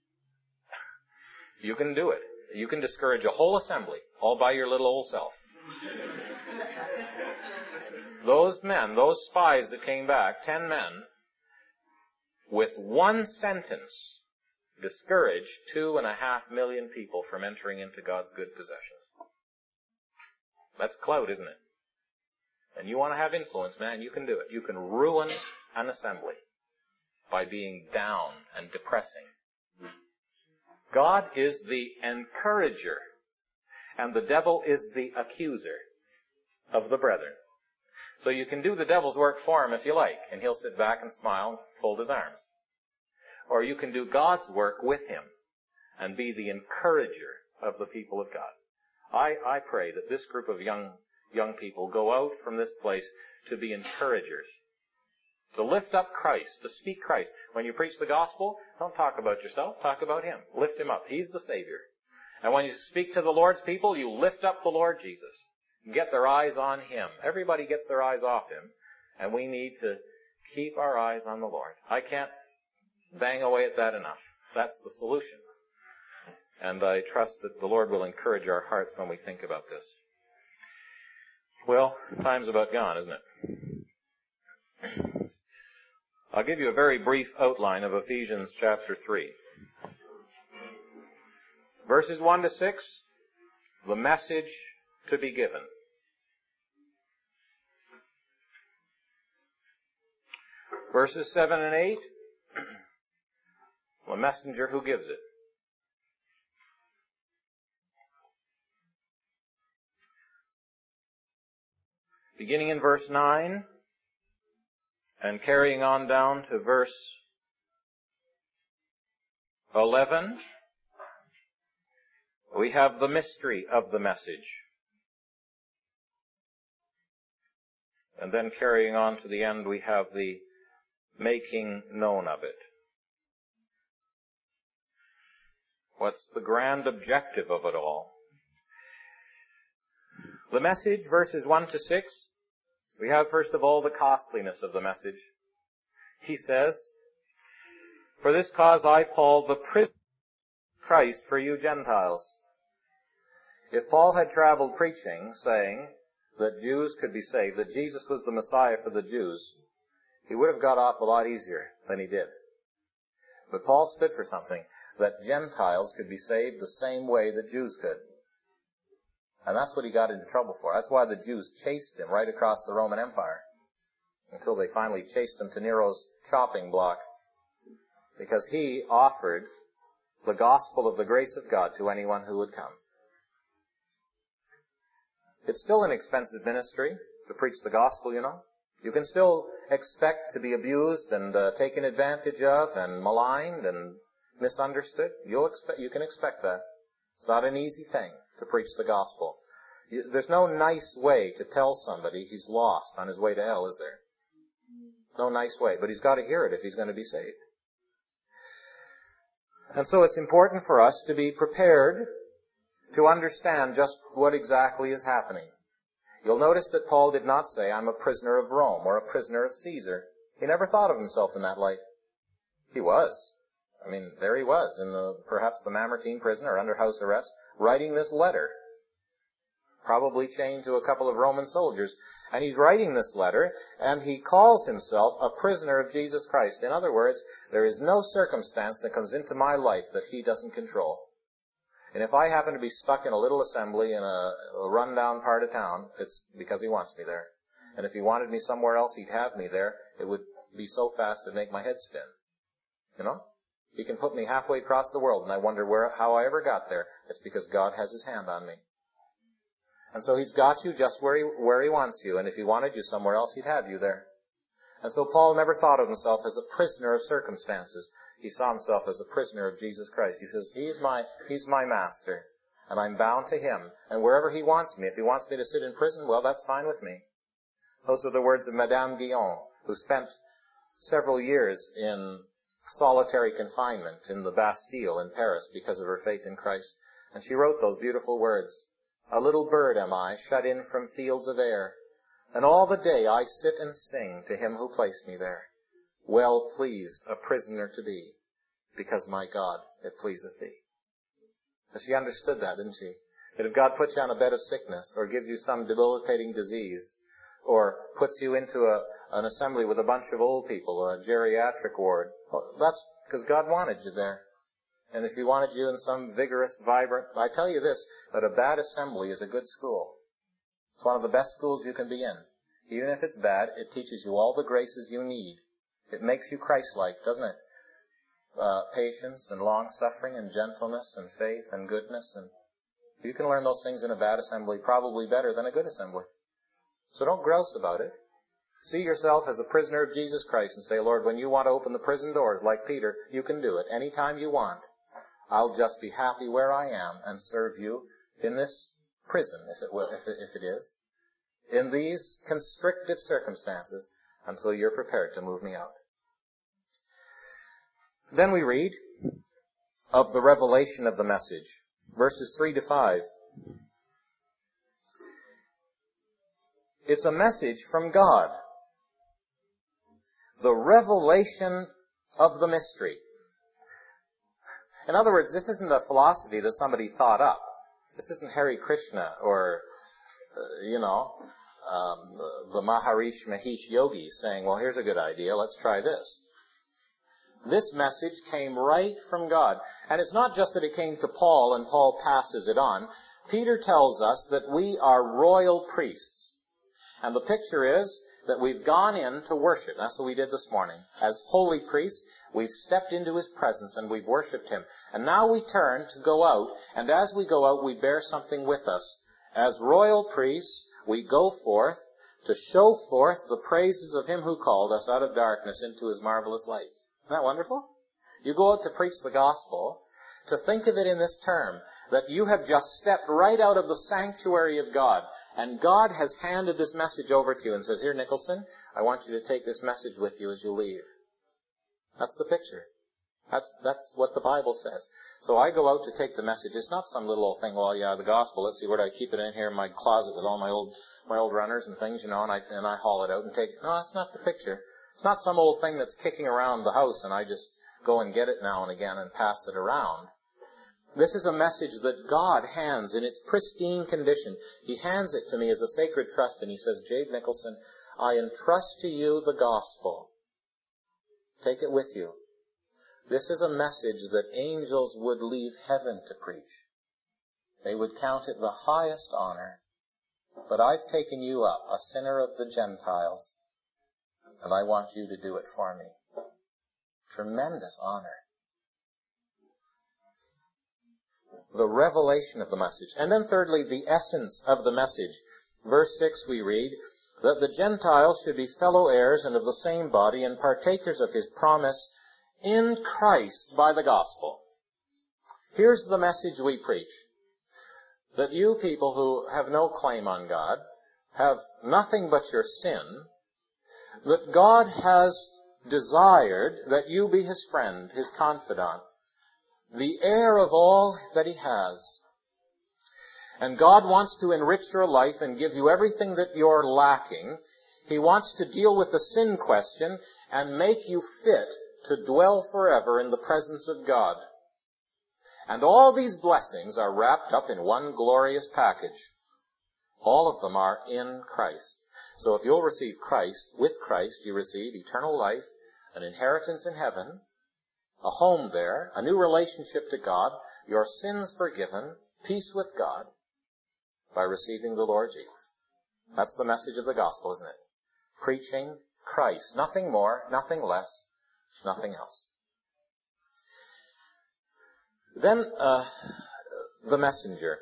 You can do it. You can discourage a whole assembly all by your little old self. Those men, those spies that came back, 10 men, with one sentence, discouraged 2.5 million people from entering into God's good possessions. That's clout, isn't it? And you want to have influence, man, you can do it. You can ruin an assembly by being down and depressing. God is the encourager, and the devil is the accuser of the brethren. So you can do the devil's work for him if you like, and he'll sit back and smile and fold his arms. Or you can do God's work with him and be the encourager of the people of God. I pray that this group of young people go out from this place to be encouragers, to lift up Christ, to speak Christ. When you preach the gospel, don't talk about yourself, talk about him. Lift him up. He's the Savior. And when you speak to the Lord's people, you lift up the Lord Jesus. Get their eyes on him. Everybody gets their eyes off him, and we need to keep our eyes on the Lord. I can't bang away at that enough. That's the solution. And I trust that the Lord will encourage our hearts when we think about this. Well, time's about gone, isn't it? I'll give you a very brief outline of Ephesians chapter 3. Verses 1 to 6, the message to be given. Verses 7 and 8, the messenger who gives it. Beginning in verse 9 and carrying on down to verse 11, we have the mystery of the message. And then carrying on to the end, we have the making known of it. What's the grand objective of it all? The message, verses 1 to 6, we have first of all the costliness of the message. He says, "For this cause I, Paul, the prisoner of Christ for you Gentiles." If Paul had traveled preaching, saying that Jews could be saved, that Jesus was the Messiah for the Jews, he would have got off a lot easier than he did. But Paul stood for something, that Gentiles could be saved the same way that Jews could. And that's what he got into trouble for. That's why the Jews chased him right across the Roman Empire, until they finally chased him to Nero's chopping block, because he offered the gospel of the grace of God to anyone who would come. It's still an expensive ministry to preach the gospel, you know. You can still expect to be abused and taken advantage of and maligned and misunderstood. You can expect that. It's not an easy thing to preach the gospel. There's no nice way to tell somebody he's lost on his way to hell, is there? No nice way. But he's got to hear it if he's going to be saved. And so it's important for us to be prepared to understand just what exactly is happening. You'll notice that Paul did not say, "I'm a prisoner of Rome" or "a prisoner of Caesar." He never thought of himself in that light. He was I mean, there he was in perhaps the Mamertine prison or under house arrest, writing this letter. Probably chained to a couple of Roman soldiers. And he's writing this letter, and he calls himself a prisoner of Jesus Christ. In other words, there is no circumstance that comes into my life that he doesn't control. And if I happen to be stuck in a little assembly in a rundown part of town, it's because he wants me there. And if he wanted me somewhere else, he'd have me there. It would be so fast it'd make my head spin. You know? He can put me halfway across the world, and I wonder how I ever got there. It's because God has his hand on me. And so he's got you just where he wants you. And if he wanted you somewhere else, he'd have you there. And so Paul never thought of himself as a prisoner of circumstances. He saw himself as a prisoner of Jesus Christ. He says, he's my master, and I'm bound to him. And wherever he wants me, if he wants me to sit in prison, well, that's fine with me. Those are the words of Madame Guyon, who spent several years in solitary confinement in the Bastille in Paris because of her faith in Christ. And she wrote those beautiful words, "A little bird am I, shut in from fields of air, and all the day I sit and sing to him who placed me there. Well pleased a prisoner to be, because my God, it pleaseth thee." And she understood that, didn't she? That if God puts you on a bed of sickness, or gives you some debilitating disease, or puts you into an assembly with a bunch of old people, or a geriatric ward, well, that's because God wanted you there. And if he wanted you in some vigorous, vibrant, I tell you this, that a bad assembly is a good school. It's one of the best schools you can be in. Even if it's bad, it teaches you all the graces you need. It makes you Christ-like, doesn't it? Patience and long-suffering and gentleness and faith and goodness. And you can learn those things in a bad assembly probably better than a good assembly. So don't grouse about it. See yourself as a prisoner of Jesus Christ and say, Lord, when you want to open the prison doors like Peter, you can do it anytime you want. I'll just be happy where I am and serve you in this prison, if it is, in these constricted circumstances until you're prepared to move me out. Then we read of the revelation of the message, verses 3 to 5. It's a message from God. The revelation of the mystery. In other words, this isn't a philosophy that somebody thought up. This isn't Hare Krishna or, the Maharishi Mahesh Yogi saying, well, here's a good idea, let's try this. This message came right from God. And it's not just that it came to Paul and Paul passes it on. Peter tells us that we are royal priests. And the picture is that we've gone in to worship. That's what we did this morning. As holy priests, we've stepped into his presence and we've worshipped him. And now we turn to go out, and as we go out, we bear something with us. As royal priests, we go forth to show forth the praises of him who called us out of darkness into his marvelous light. Isn't that wonderful? You go out to preach the gospel, to think of it in this term, that you have just stepped right out of the sanctuary of God, and God has handed this message over to you and said, here, Nicholson, I want you to take this message with you as you leave. That's the picture. That's what the Bible says. So I go out to take the message. It's not some little old thing, well, yeah, the gospel, let's see, where do I keep it in here in my closet with all my old runners and things, and I haul it out and take it. No, that's not the picture. It's not some old thing that's kicking around the house and I just go and get it now and again and pass it around. This is a message that God hands in its pristine condition. He hands it to me as a sacred trust, and he says, Jade Nicholson, I entrust to you the gospel. Take it with you. This is a message that angels would leave heaven to preach. They would count it the highest honor. But I've taken you up, a sinner of the Gentiles, and I want you to do it for me. Tremendous honor. The revelation of the message. And then thirdly, the essence of the message. Verse 6 we read, that the Gentiles should be fellow heirs and of the same body and partakers of his promise in Christ by the gospel. Here's the message we preach. That you people who have no claim on God, have nothing but your sin, that God has desired that you be his friend, his confidant, the heir of all that he has. And God wants to enrich your life and give you everything that you're lacking. He wants to deal with the sin question and make you fit to dwell forever in the presence of God. And all these blessings are wrapped up in one glorious package. All of them are in Christ. So if you'll receive Christ, with Christ you receive eternal life, an inheritance in heaven, a home there, a new relationship to God, your sins forgiven, peace with God, by receiving the Lord Jesus. That's the message of the gospel, isn't it? Preaching Christ. Nothing more, nothing less, nothing else. Then, the messenger.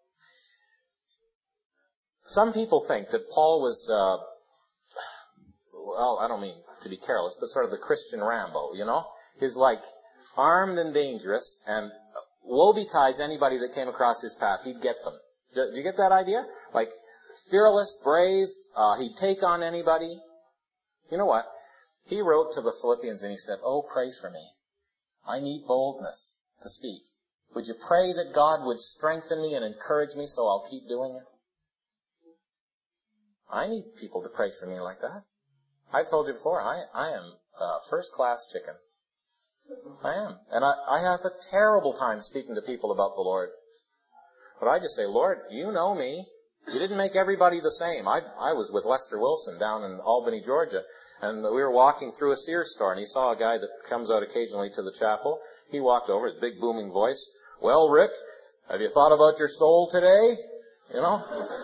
Some people think that Paul was, well, I don't mean to be careless, but sort of the Christian Rambo, you know? He's like armed and dangerous, and woe betides anybody that came across his path, he'd get them. Do you get that idea? Like, fearless, brave, he'd take on anybody. You know what? He wrote to the Philippians and he said, "Oh, pray for me. I need boldness to speak. Would you pray that God would strengthen me and encourage me so I'll keep doing it?" I need people to pray for me like that. I told you before, I am first-class chicken. I am. And I have a terrible time speaking to people about the Lord. But I just say, "Lord, you know me. You didn't make everybody the same." I was with Lester Wilson down in Albany, Georgia, and we were walking through a Sears store, and he saw a guy that comes out occasionally to the chapel. He walked over, his big booming voice, "Well, Rick, have you thought about your soul today?" You know?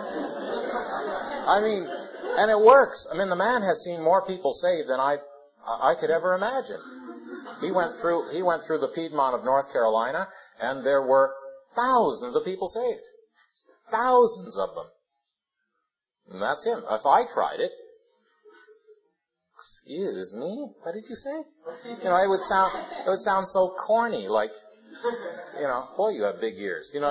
I mean, and it works. I mean, the man has seen more people saved than I could ever imagine. He went through the Piedmont of North Carolina, and there were thousands of people saved. Thousands of them. And that's him. If I tried it, excuse me, what did you say? You know, it would sound so corny, like, you know, boy, you have big ears. You know,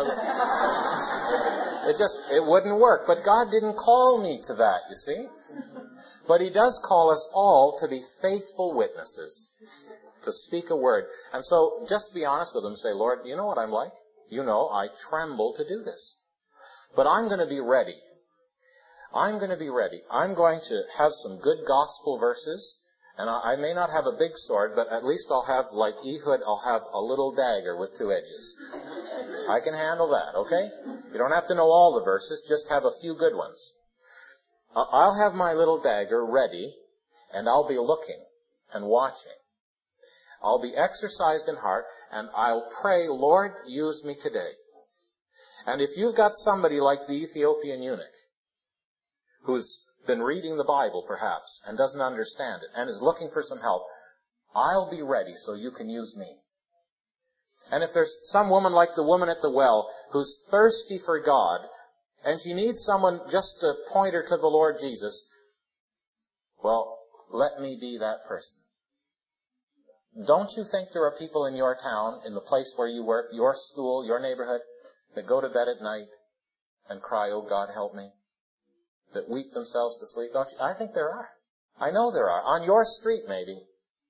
it wouldn't work. But God didn't call me to that, you see. But He does call us all to be faithful witnesses, to speak a word. And so, just be honest with Him. Say, "Lord, you know what I'm like. You know, I tremble to do this. But I'm going to be ready. I'm going to be ready. I'm going to have some good gospel verses. And I may not have a big sword, but at least I'll have, like Ehud, I'll have a little dagger with 2 edges. I can handle that, okay? You don't have to know all the verses, just have a few good ones. I'll have my little dagger ready, and I'll be looking and watching. I'll be exercised in heart, and I'll pray, "Lord, use me today." And if you've got somebody like the Ethiopian eunuch, who's been reading the Bible, perhaps, and doesn't understand it, and is looking for some help, I'll be ready so you can use me. And if there's some woman like the woman at the well who's thirsty for God, and she needs someone just to point her to the Lord Jesus, well, let me be that person. Don't you think there are people in your town, in the place where you work, your school, your neighborhood, that go to bed at night and cry, "Oh, God, help me," that weep themselves to sleep? Don't you? I think there are. I know there are. On your street, maybe.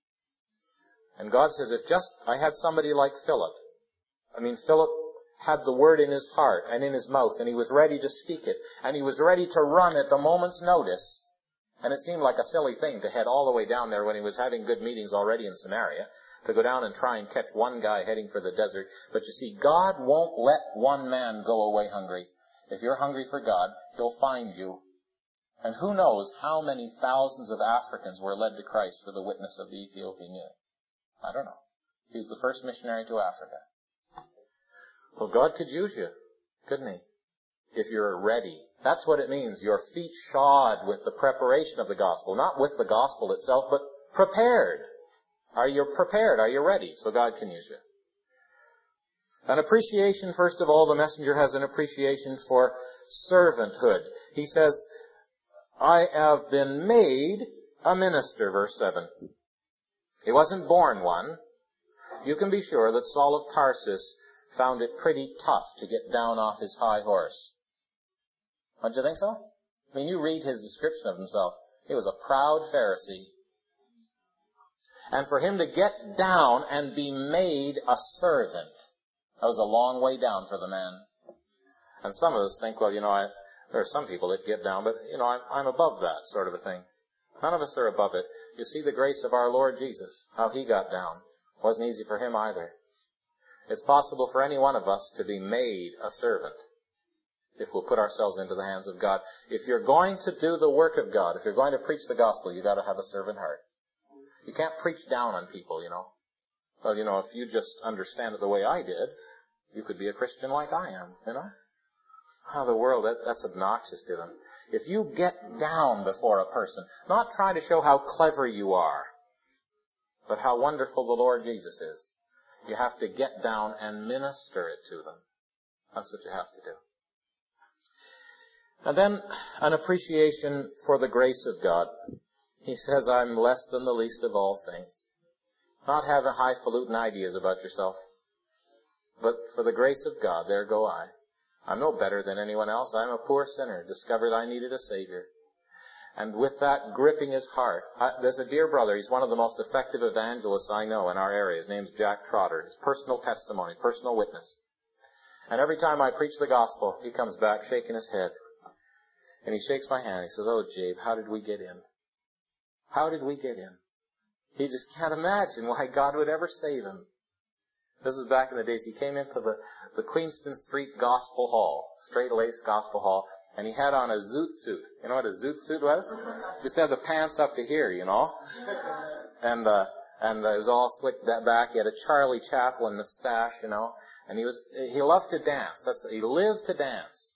And God says, if just I had somebody like Philip. I mean, Philip had the word in his heart and in his mouth, and he was ready to speak it, and he was ready to run at the moment's notice. And it seemed like a silly thing to head all the way down there when he was having good meetings already in Samaria, to go down and try and catch one guy heading for the desert. But you see, God won't let one man go away hungry. If you're hungry for God, He'll find you. And who knows how many thousands of Africans were led to Christ for the witness of the Ethiopian eunuch. I don't know. He's the first missionary to Africa. Well, God could use you, couldn't He? If you're ready. That's what it means. Your feet shod with the preparation of the gospel. Not with the gospel itself, but prepared. Are you prepared? Are you ready? So God can use you. An appreciation, first of all, the messenger has an appreciation for servanthood. He says, "I have been made a minister," verse 7. He wasn't born one. You can be sure that Saul of Tarsus found it pretty tough to get down off his high horse. Don't you think so? I mean, you read his description of himself. He was a proud Pharisee. And for him to get down and be made a servant, that was a long way down for the man. And some of us think, well, there are some people that get down, but, I'm above that sort of a thing. None of us are above it. You see the grace of our Lord Jesus, how He got down. Wasn't easy for Him either. It's possible for any one of us to be made a servant if we'll put ourselves into the hands of God. If you're going to do the work of God, if you're going to preach the gospel, you've got to have a servant heart. You can't preach down on people, Well, if you just understand it the way I did, you could be a Christian like I am, How the world, that's obnoxious to them. If you get down before a person, not try to show how clever you are, but how wonderful the Lord Jesus is, you have to get down and minister it to them. That's what you have to do. And then an appreciation for the grace of God. He says, I'm less than the least of all saints. Not having highfalutin ideas about yourself, but for the grace of God, there go I. I'm no better than anyone else. I'm a poor sinner, discovered I needed a Savior. And with that gripping his heart, there's a dear brother, he's one of the most effective evangelists I know in our area. His name's Jack Trotter. His personal testimony, personal witness. And every time I preach the gospel, he comes back shaking his head. And he shakes my hand. He says, oh, Jabe, how did we get in? How did we get in? He just can't imagine why God would ever save him. This is back in the days. He came into the Queenston Street Gospel Hall, straight-laced Gospel Hall, and he had on a zoot suit. You know what a zoot suit was? Just had the pants up to here, And it was all slicked back. He had a Charlie Chaplin mustache, and he loved to dance. He lived to dance.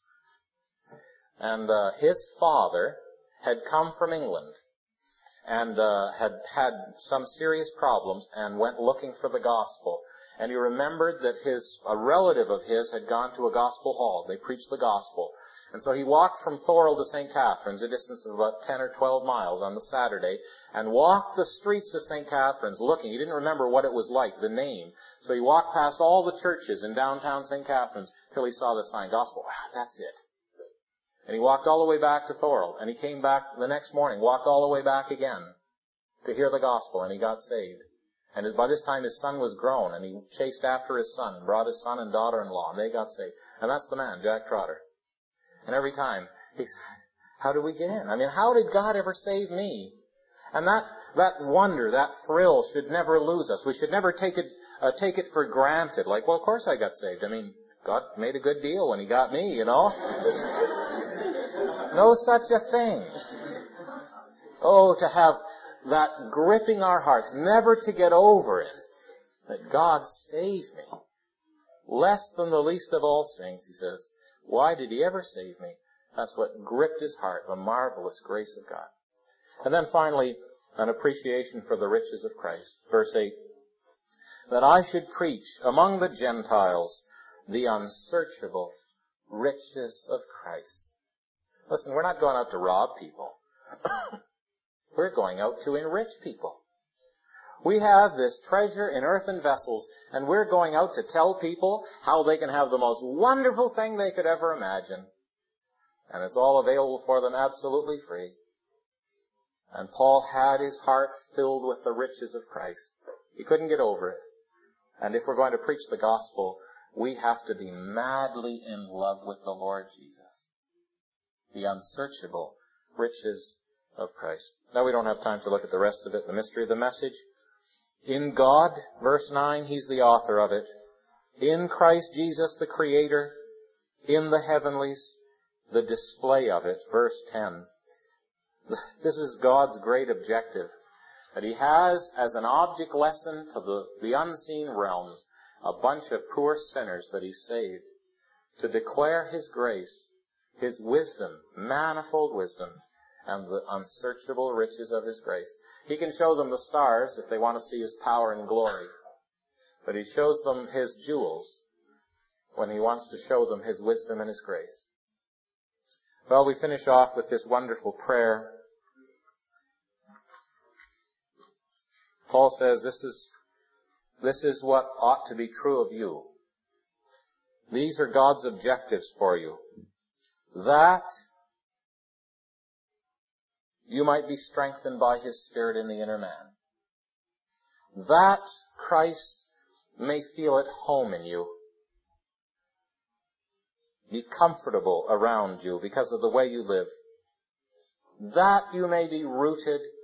And his father had come from England and had some serious problems and went looking for the gospel. And he remembered that a relative of his had gone to a gospel hall. They preached the gospel. And so he walked from Thorold to St. Catharines, a distance of about 10 or 12 miles on the Saturday, and walked the streets of St. Catharines looking. He didn't remember what it was like, the name. So he walked past all the churches in downtown St. Catharines till he saw the sign, gospel. That's it. And he walked all the way back to Thorold, and he came back the next morning, walked all the way back again to hear the gospel, and he got saved. And by this time his son was grown, and he chased after his son and brought his son and daughter-in-law, and they got saved. And that's the man, Jack Trotter. And every time, he said, how did we get in? How did God ever save me? And that wonder, that thrill should never lose us. We should never take it for granted. Like, well, of course I got saved. God made a good deal when He got me, No such a thing. Oh, to have that gripping our hearts, never to get over it, that God saved me. Less than the least of all saints, he says. Why did He ever save me? That's what gripped his heart, the marvelous grace of God. And then finally, an appreciation for the riches of Christ. Verse 8, that I should preach among the Gentiles the unsearchable riches of Christ. Listen, we're not going out to rob people. We're going out to enrich people. We have this treasure in earthen vessels, and we're going out to tell people how they can have the most wonderful thing they could ever imagine. And it's all available for them absolutely free. And Paul had his heart filled with the riches of Christ. He couldn't get over it. And if we're going to preach the gospel, we have to be madly in love with the Lord Jesus. The unsearchable riches of Christ. Now we don't have time to look at the rest of it, the mystery of the message. In God, verse 9, He's the author of it. In Christ Jesus, the Creator. In the heavenlies, the display of it. Verse 10. This is God's great objective. That He has as an object lesson to the unseen realms a bunch of poor sinners that He saved. To declare His grace, His wisdom, manifold wisdom, and the unsearchable riches of His grace. He can show them the stars if they want to see His power and glory. But He shows them His jewels when He wants to show them His wisdom and His grace. Well, we finish off with this wonderful prayer. Paul says, this is what ought to be true of you. These are God's objectives for you. That you might be strengthened by His Spirit in the inner man. That Christ may feel at home in you. Be comfortable around you because of the way you live. That you may be rooted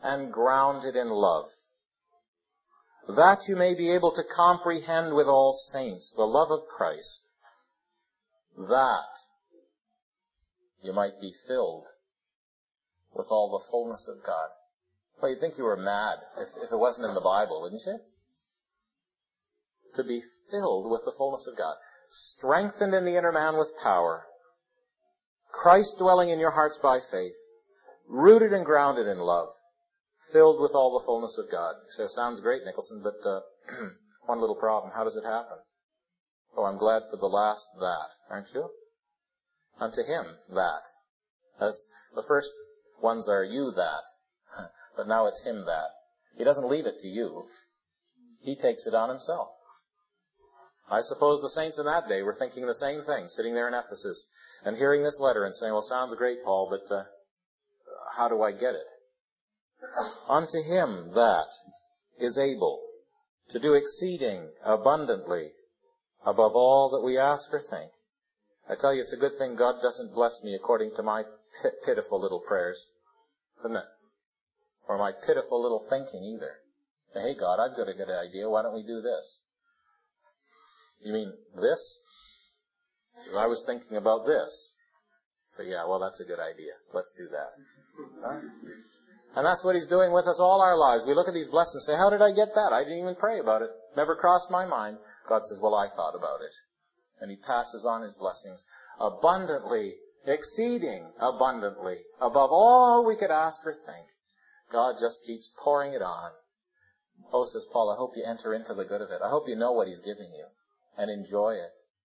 and grounded in love, that you may be able to comprehend with all saints the love of Christ, that you might be filled with all the fullness of God. Well, you'd think you were mad if it wasn't in the Bible, wouldn't you? To be filled with the fullness of God. Strengthened in the inner man with power. Christ dwelling in your hearts by faith. Rooted and grounded in love. Filled with all the fullness of God. So it sounds great, Nicholson, but one little problem. How does it happen? Oh, I'm glad for the last that, aren't you? Unto him, that. As the first ones are you that, but now it's him that. He doesn't leave it to you. He takes it on himself. I suppose the saints in that day were thinking the same thing, sitting there in Ephesus and hearing this letter and saying, well, sounds great, Paul, but how do I get it? Unto him that is able to do exceeding abundantly above all that we ask or think. I tell you, it's a good thing God doesn't bless me according to my pitiful little prayers, isn't it? Or my pitiful little thinking either. Hey, God, I've got a good idea. Why don't we do this? You mean this? I was thinking about this. So yeah, well, that's a good idea. Let's do that. Huh? And that's what he's doing with us all our lives. We look at these blessings and say, how did I get that? I didn't even pray about it. Never crossed my mind. God says, well, I thought about it. And he passes on his blessings abundantly, exceeding abundantly, above all we could ask or think. God just keeps pouring it on. Oh, says Paul, I hope you enter into the good of it. I hope you know what he's giving you and enjoy it.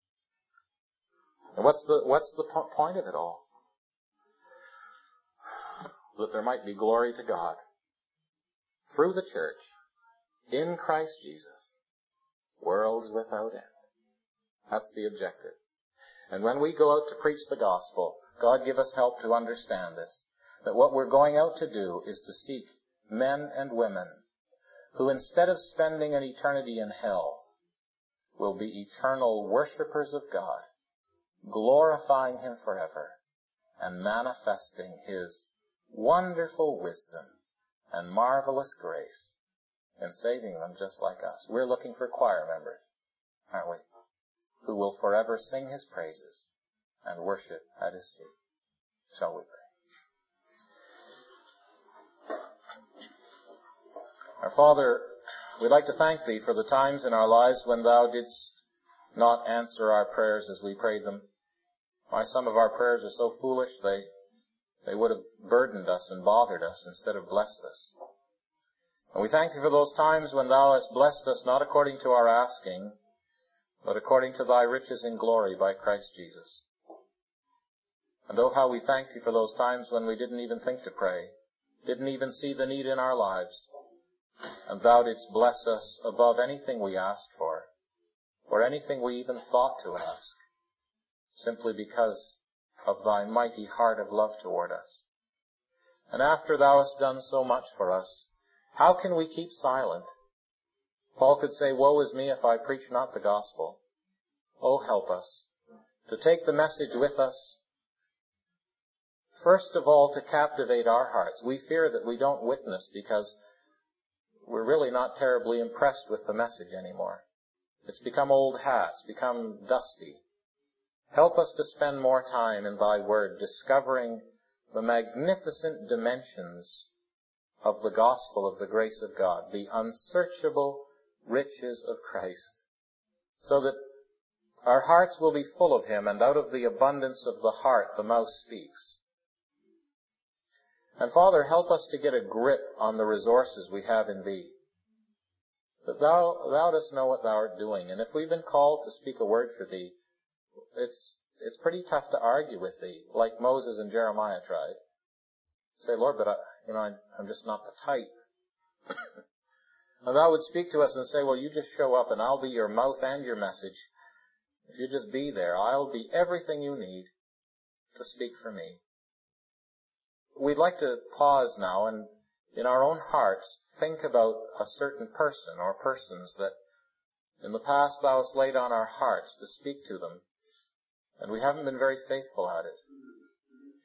And what's the point of it all? That there might be glory to God through the church in Christ Jesus, worlds without end. That's the objective. And when we go out to preach the gospel, God give us help to understand this, that what we're going out to do is to seek men and women who, instead of spending an eternity in hell, will be eternal worshippers of God, glorifying him forever and manifesting his wonderful wisdom and marvelous grace in saving them just like us. We're looking for choir members, aren't we? Who will forever sing his praises and worship at his feet. Shall we pray? Our Father, we'd like to thank thee for the times in our lives when thou didst not answer our prayers as we prayed them. Why, some of our prayers are so foolish they would have burdened us and bothered us instead of blessed us. And we thank thee for those times when thou hast blessed us not according to our asking, but according to thy riches in glory by Christ Jesus. And oh, how we thank thee for those times when we didn't even think to pray, didn't even see the need in our lives, and thou didst bless us above anything we asked for, or anything we even thought to ask, simply because of thy mighty heart of love toward us. And after thou hast done so much for us, how can we keep silent? Paul could say, woe is me if I preach not the gospel. Oh, help us to take the message with us, first of all, to captivate our hearts. We fear that we don't witness because we're really not terribly impressed with the message anymore. It's become old hat, it's become dusty. Help us to spend more time in thy word, discovering the magnificent dimensions of the gospel of the grace of God, the unsearchable riches of Christ, so that our hearts will be full of him, and out of the abundance of the heart the mouth speaks. And Father, help us to get a grip on the resources we have in thee, that thou dost know what thou art doing. And if we've been called to speak a word for thee, it's pretty tough to argue with thee, like Moses and Jeremiah tried. Say, Lord, but I'm just not the type. And thou would speak to us and say, well, you just show up and I'll be your mouth and your message. If you just be there, I'll be everything you need to speak for me. We'd like to pause now and in our own hearts think about a certain person or persons that in the past thou hast laid on our hearts to speak to them, and we haven't been very faithful at it.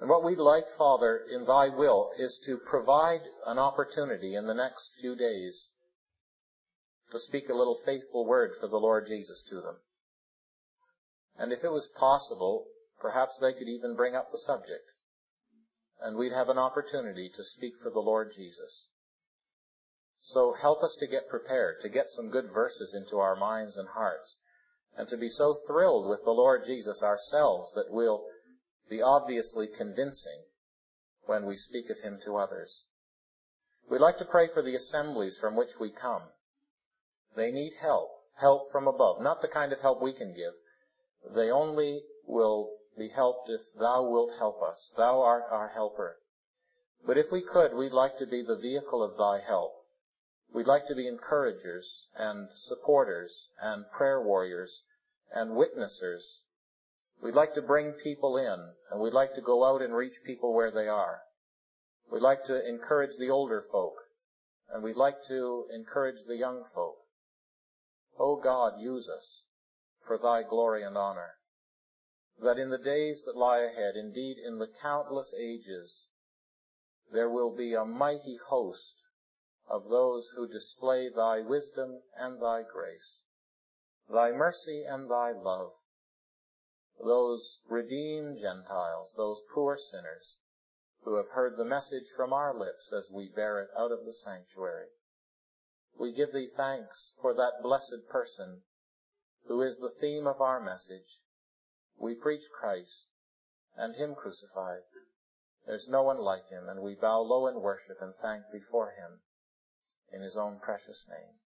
And what we'd like, Father, in Thy will, is to provide an opportunity in the next few days to speak a little faithful word for the Lord Jesus to them. And if it was possible, perhaps they could even bring up the subject, and we'd have an opportunity to speak for the Lord Jesus. So help us to get prepared, to get some good verses into our minds and hearts, and to be so thrilled with the Lord Jesus ourselves that we'll be obviously convincing when we speak of Him to others. We'd like to pray for the assemblies from which we come. They need help from above, not the kind of help we can give. They only will be helped if Thou wilt help us. Thou art our helper. But if we could, we'd like to be the vehicle of Thy help. We'd like to be encouragers and supporters and prayer warriors and witnessers. We'd like to bring people in, and we'd like to go out and reach people where they are. We'd like to encourage the older folk, and we'd like to encourage the young folk. O God, use us for Thy glory and honor, that in the days that lie ahead, indeed in the countless ages, there will be a mighty host of those who display Thy wisdom and Thy grace, Thy mercy and Thy love, those redeemed Gentiles, those poor sinners who have heard the message from our lips as we bear it out of the sanctuary. We give Thee thanks for that blessed person who is the theme of our message. We preach Christ and Him crucified. There's no one like Him, and we bow low in worship and thank Thee for Him in His own precious name.